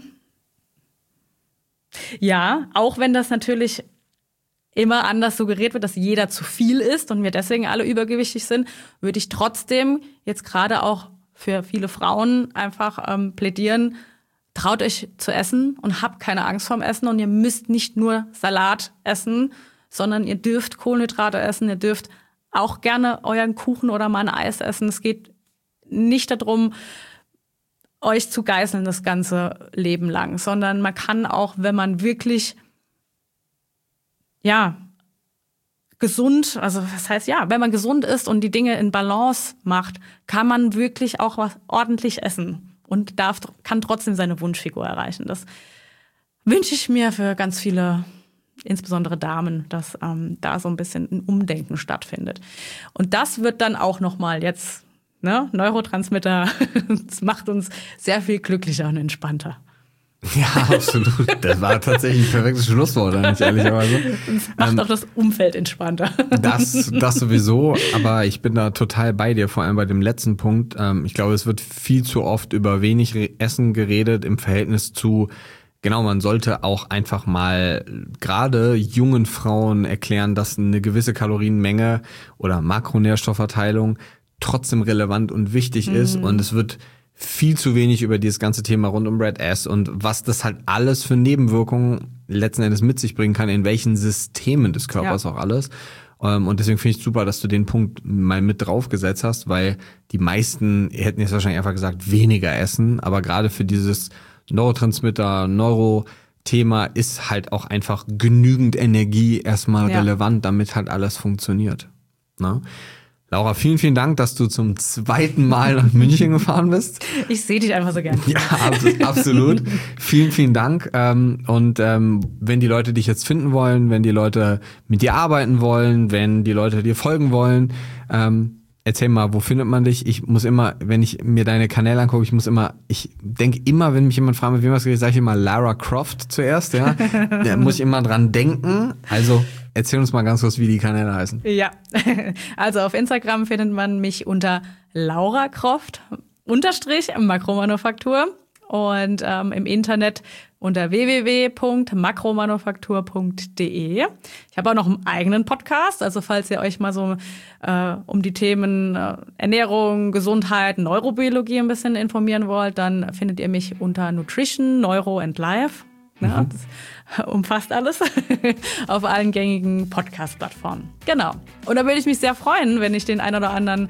Ja, auch wenn das natürlich immer anders suggeriert wird, dass jeder zu viel isst und wir deswegen alle übergewichtig sind, würde ich trotzdem jetzt gerade auch für viele Frauen einfach plädieren, traut euch zu essen und habt keine Angst vorm Essen und ihr müsst nicht nur Salat essen, sondern ihr dürft Kohlenhydrate essen, ihr dürft auch gerne euren Kuchen oder mal ein Eis essen. Es geht nicht darum, euch zu geißeln das ganze Leben lang, sondern man kann auch, wenn man wirklich gesund, also das heißt, wenn man gesund ist und die Dinge in Balance macht, kann man wirklich auch was ordentlich essen und kann trotzdem seine Wunschfigur erreichen. Das wünsche ich mir für ganz viele, insbesondere Damen, dass da so ein bisschen ein Umdenken stattfindet. Und das wird dann auch nochmal jetzt, ne, Neurotransmitter, das macht uns sehr viel glücklicher und entspannter. Ja, absolut. Das war tatsächlich ein perfektes Schlusswort, eigentlich, ehrlicherweise. Das macht auch das Umfeld entspannter. Das sowieso, aber ich bin da total bei dir, vor allem bei dem letzten Punkt. Ich glaube, es wird viel zu oft über wenig Essen geredet im Verhältnis zu, genau, man sollte auch einfach mal gerade jungen Frauen erklären, dass eine gewisse Kalorienmenge oder Makronährstoffverteilung trotzdem relevant und wichtig ist, und es wird viel zu wenig über dieses ganze Thema rund um Red S und was das halt alles für Nebenwirkungen letzten Endes mit sich bringen kann, in welchen Systemen des Körpers auch alles. Und deswegen finde ich super, dass du den Punkt mal mit draufgesetzt hast, weil die meisten hätten jetzt wahrscheinlich einfach gesagt, weniger essen, aber gerade für dieses Neurotransmitter, Neuro-Thema ist halt auch einfach genügend Energie erstmal relevant, damit halt alles funktioniert. Ne? Laura, vielen, vielen Dank, dass du zum 2. Mal nach München gefahren bist. Ich sehe dich einfach so gerne. Ja, absolut. Vielen, vielen Dank. Und wenn die Leute dich jetzt finden wollen, wenn die Leute mit dir arbeiten wollen, wenn die Leute dir folgen wollen, erzähl mal, wo findet man dich? Ich muss immer, wenn ich mir deine Kanäle angucke, ich denke immer, wenn mich jemand fragt, mit wem was geht, sage ich immer Lara Croft zuerst, ja. Da muss ich immer dran denken. Also erzähl uns mal ganz kurz, wie die Kanäle heißen. Ja, also auf Instagram findet man mich unter Laura Croft _Makromanufaktur und im Internet unter www.makromanufaktur.de. Ich habe auch noch einen eigenen Podcast, also falls ihr euch mal so um die Themen Ernährung, Gesundheit, Neurobiologie ein bisschen informieren wollt, dann findet ihr mich unter Nutrition, Neuro and Life. Ja, das umfasst alles auf allen gängigen Podcast-Plattformen. Genau. Und da würde ich mich sehr freuen, wenn ich den einen oder anderen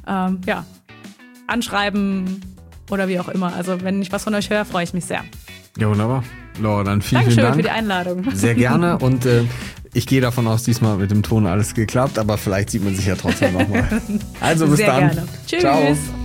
anschreiben oder wie auch immer. Also wenn ich was von euch höre, freue ich mich sehr. Ja, wunderbar. Laura, dann vielen Dank. Dankeschön für die Einladung. Sehr gerne, und ich gehe davon aus, diesmal mit dem Ton alles geklappt, aber vielleicht sieht man sich ja trotzdem nochmal. Also bis sehr dann. Gerne. Tschüss. Ciao.